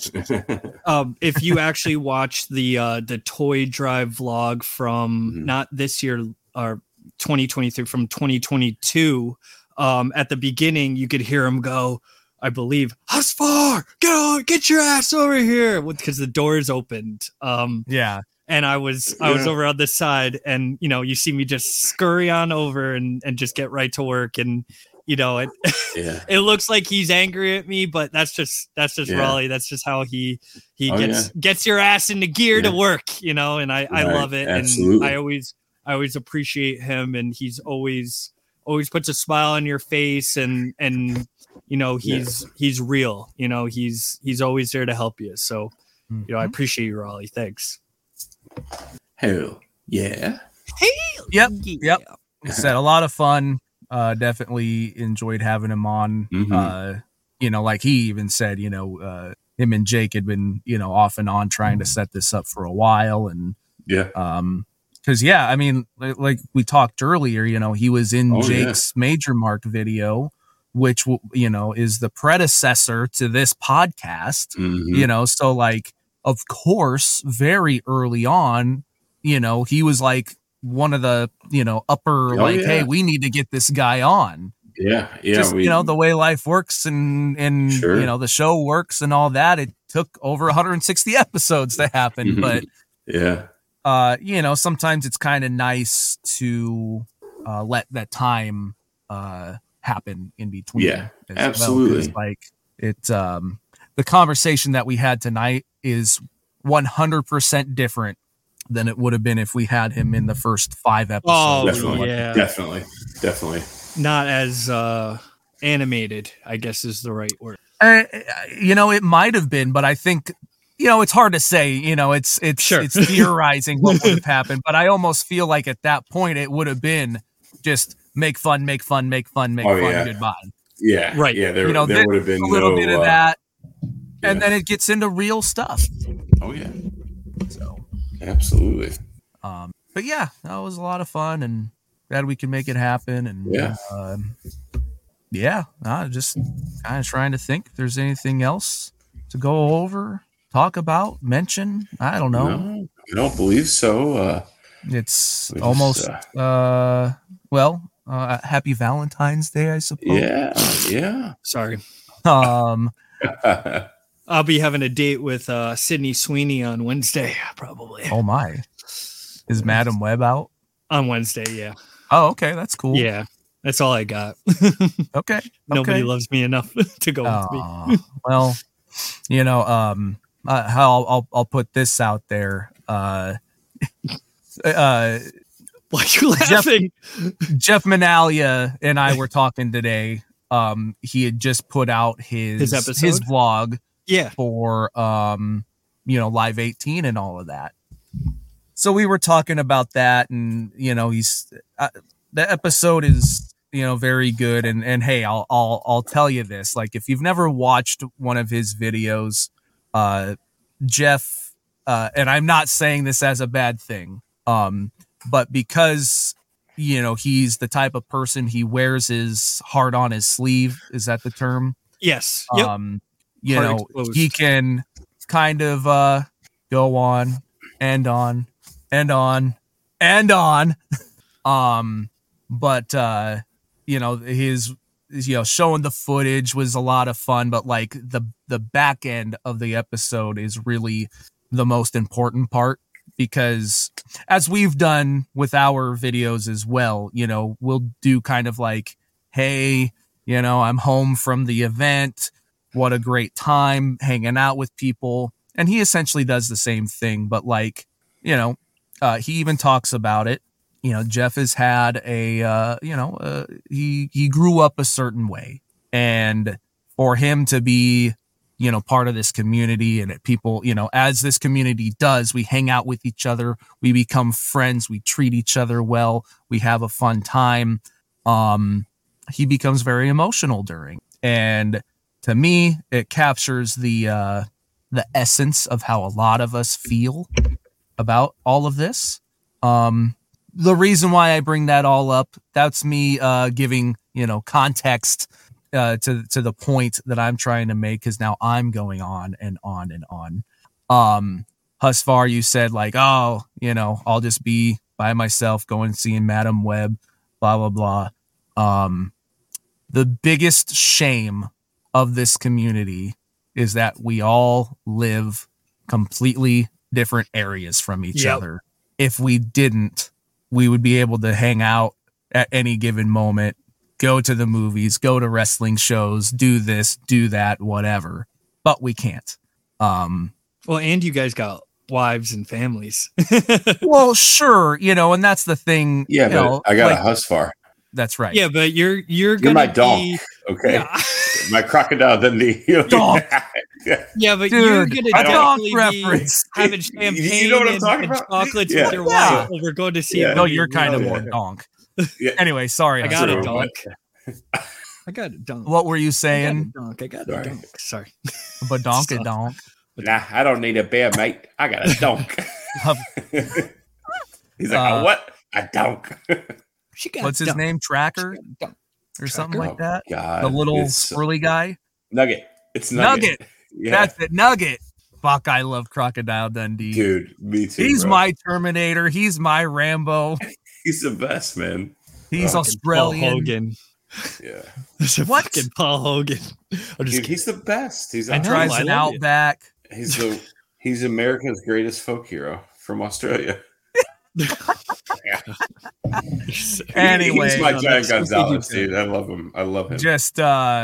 If you actually watch the toy drive vlog from not this year or 2023, from 2022, at the beginning, you could hear him go, I believe, Husfar, get your ass over here, because the doors opened. And I was over on this side, and you know, you see me just scurry on over and just get right to work, and you know, it looks like he's angry at me, but that's just Raleigh. That's just how he gets your ass into gear to work, you know, and I love it. Absolutely. And I always appreciate him, and he's always puts a smile on your face, and you know, he's real, you know, he's always there to help you. So, you know, I appreciate you, Raleigh. Thanks. Hell yeah. Yep. Said a lot of fun. Definitely enjoyed having him on. You know, like he even said, you know, him and Jake had been, you know, off and on trying to set this up for a while. And because I mean, like we talked earlier, you know, he was in Jake's Major Mark video, which, you know, is the predecessor to this podcast, you know, so like, of course, very early on, you know, he was like one of the, you know, upper, hey, we need to get this guy on. Just, you know, the way life works and you know, the show works and all that. It took over 160 episodes to happen. But, you know, sometimes it's kind of nice to let that time happen in between. Yeah, absolutely. Well, like it, the conversation that we had tonight is 100% different than it would have been if we had him in the first 5 episodes. Oh, definitely. Not as animated, I guess is the right word. You know, it might have been, but I think, you know, it's hard to say. You know, it's theorizing what would have happened. But I almost feel like at that point it would have been just make fun, goodbye. Yeah, right. Yeah, there would have been a little bit of that. And then it gets into real stuff. Oh yeah. So absolutely. But yeah, that was a lot of fun, and glad we could make it happen. And just kind of trying to think if there's anything else to go over, talk about, mention. I don't know. No, I don't believe so. It's almost well, happy Valentine's Day, I suppose. Yeah. Sorry. Um, I'll be having a date with Sydney Sweeney on Wednesday, probably. oh my, is Madam Web out? On Wednesday, yeah. Oh, okay, that's cool. Yeah. That's all I got. Okay. Nobody loves me enough to go with me. Well, you know, I'll put this out there. Why are you laughing? Jeff Manalia and I were talking today. He had just put out his episode? vlog Yeah. for Live 18 and all of that. So we were talking about that, and he's the episode is very good, and hey, I'll tell you this, like, if you've never watched one of his videos, Jeff, and I'm not saying this as a bad thing, but because he's the type of person, he wears his heart on his sleeve. Is that the term? Yes. Yep. Heart exposed. He can kind of go on and on and on and on. But his showing the footage was a lot of fun, but like the back end of the episode is really the most important part, because as we've done with our videos as well, we'll do kind of like, hey, I'm home from the event, what a great time hanging out with people. And he essentially does the same thing, but like, he even talks about it. Jeff has had he grew up a certain way, and for him to be, part of this community, and people, as this community does, we hang out with each other, we become friends, we treat each other well, we have a fun time. He becomes very emotional during, and to me, it captures the essence of how a lot of us feel about all of this. The reason why I bring that all up, that's me giving, context to the point that I'm trying to make, because now I'm going on and on and on. Husfar, you said like, oh, I'll just be by myself going seeing Madam Web, blah, blah, blah. The biggest shame of this community is that we all live completely different areas from each other. If we didn't, we would be able to hang out at any given moment, go to the movies, go to wrestling shows, do this, do that, whatever. But we can't. Well, and you guys got wives and families. Well, sure, and that's the thing. Yeah, but I got a Husfar. That's right. Yeah, but you're my donk, okay? Yeah. My crocodile Dundee. Donk. Yeah, but dude, you're gonna donk reference. Having champagne, you know what I'm talking and about? Chocolates with your wife. Well, we're going to see. No, you're kind of more donk. Yeah. Anyway, sorry. I got a donk. I got a donk. What were you saying? I got a donk. Sorry. But donk a donk. Nah, I don't need a bear, mate. I got a donk. He's like, what? A donk. What's his name? Tracker? Or something like that? God, the little swirly guy? Nugget. It's Nugget. Yeah. That's it, Nugget. Fuck, I love Crocodile Dundee. Dude, me too. He's my Terminator. He's my Rambo. He's the best, man. He's Australian. Paul Hogan. Yeah. What? Fucking Paul Hogan. Dude, he's the best. He drives an Outback. He's America's greatest folk hero from Australia. Anyway, he's my Giant Gonzalez, dude. I love him. Just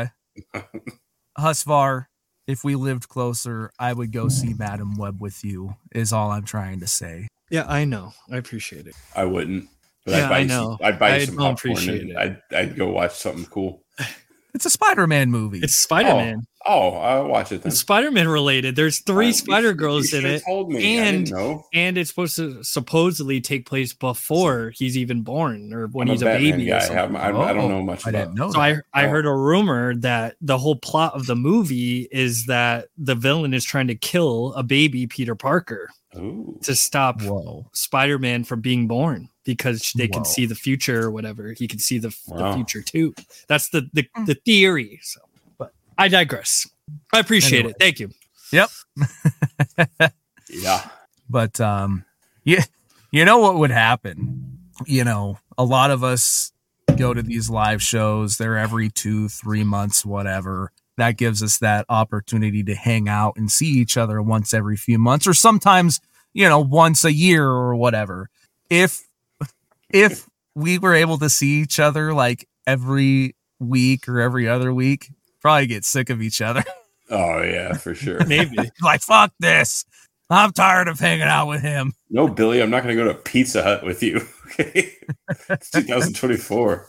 Husfar, if we lived closer, I would go see Madam Web with you, is all I'm trying to say. Yeah, I know. I appreciate it. I wouldn't. But yeah, I know. I'd buy you some popcorn and I'd go watch something cool. It's a Spider-Man movie. It's Spider-Man. Oh, I'll watch it then. It's Spider-Man related. There's 3 Spider-Girls in it. Told me. I didn't know. And it's supposed to supposedly take place before he's even born, or when he's a Batman baby. Guy. Or something. I don't know much about it. So I heard a rumor that the whole plot of the movie is that the villain is trying to kill a baby Peter Parker to stop Spider-Man from being born, because they can see the future or whatever. He can see the future too. That's the theory. So, but I digress. I appreciate it. Thank you. Yep. Yeah. But you know what would happen? A lot of us go to these live shows. They're every 2-3 months, whatever. That gives us that opportunity to hang out and see each other once every few months, or sometimes, once a year or whatever. If we were able to see each other like every week or every other week, probably get sick of each other. Oh yeah, for sure. Maybe. Like, fuck this. I'm tired of hanging out with him. No, Billy, I'm not going to go to Pizza Hut with you. Okay, it's 2024.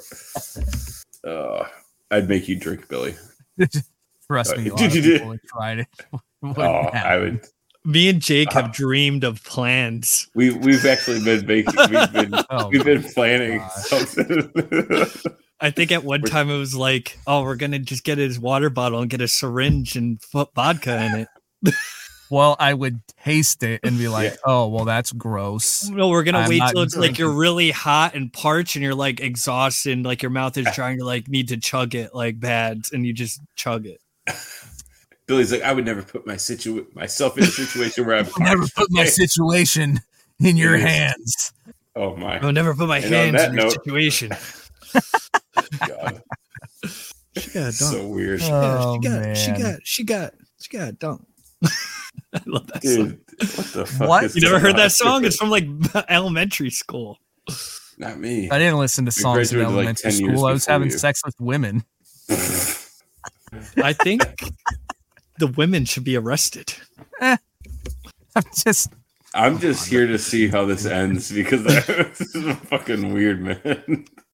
I'd make you drink, Billy. Trust me, a lot of people have tried it. I would. Me and Jake have dreamed of plans. We've actually been making. We've been planning something. I think at one time it was like, oh, we're gonna just get his water bottle and get a syringe and put vodka in it. Well, I would taste it and be like, oh, well, that's gross. No, we're gonna wait till it's drinking. like you're really hot and parched and you're like exhausted, and like your mouth is trying to like need to chug it like bad, and you just chug it. Billy's like, I would never put myself in a situation where I'm never put my situation in your hands. Oh my! I'll never put my hands in your situation. God, she got so weird. She got done. I love that Dude, song. What the fuck? What? You never heard that song? It's from like elementary school. Not me. I didn't listen to songs in graduated, like, elementary 10 years school. I was before having you. sex with women. I think the women should be arrested. I'm just here to see how this ends because this is fucking weird, man.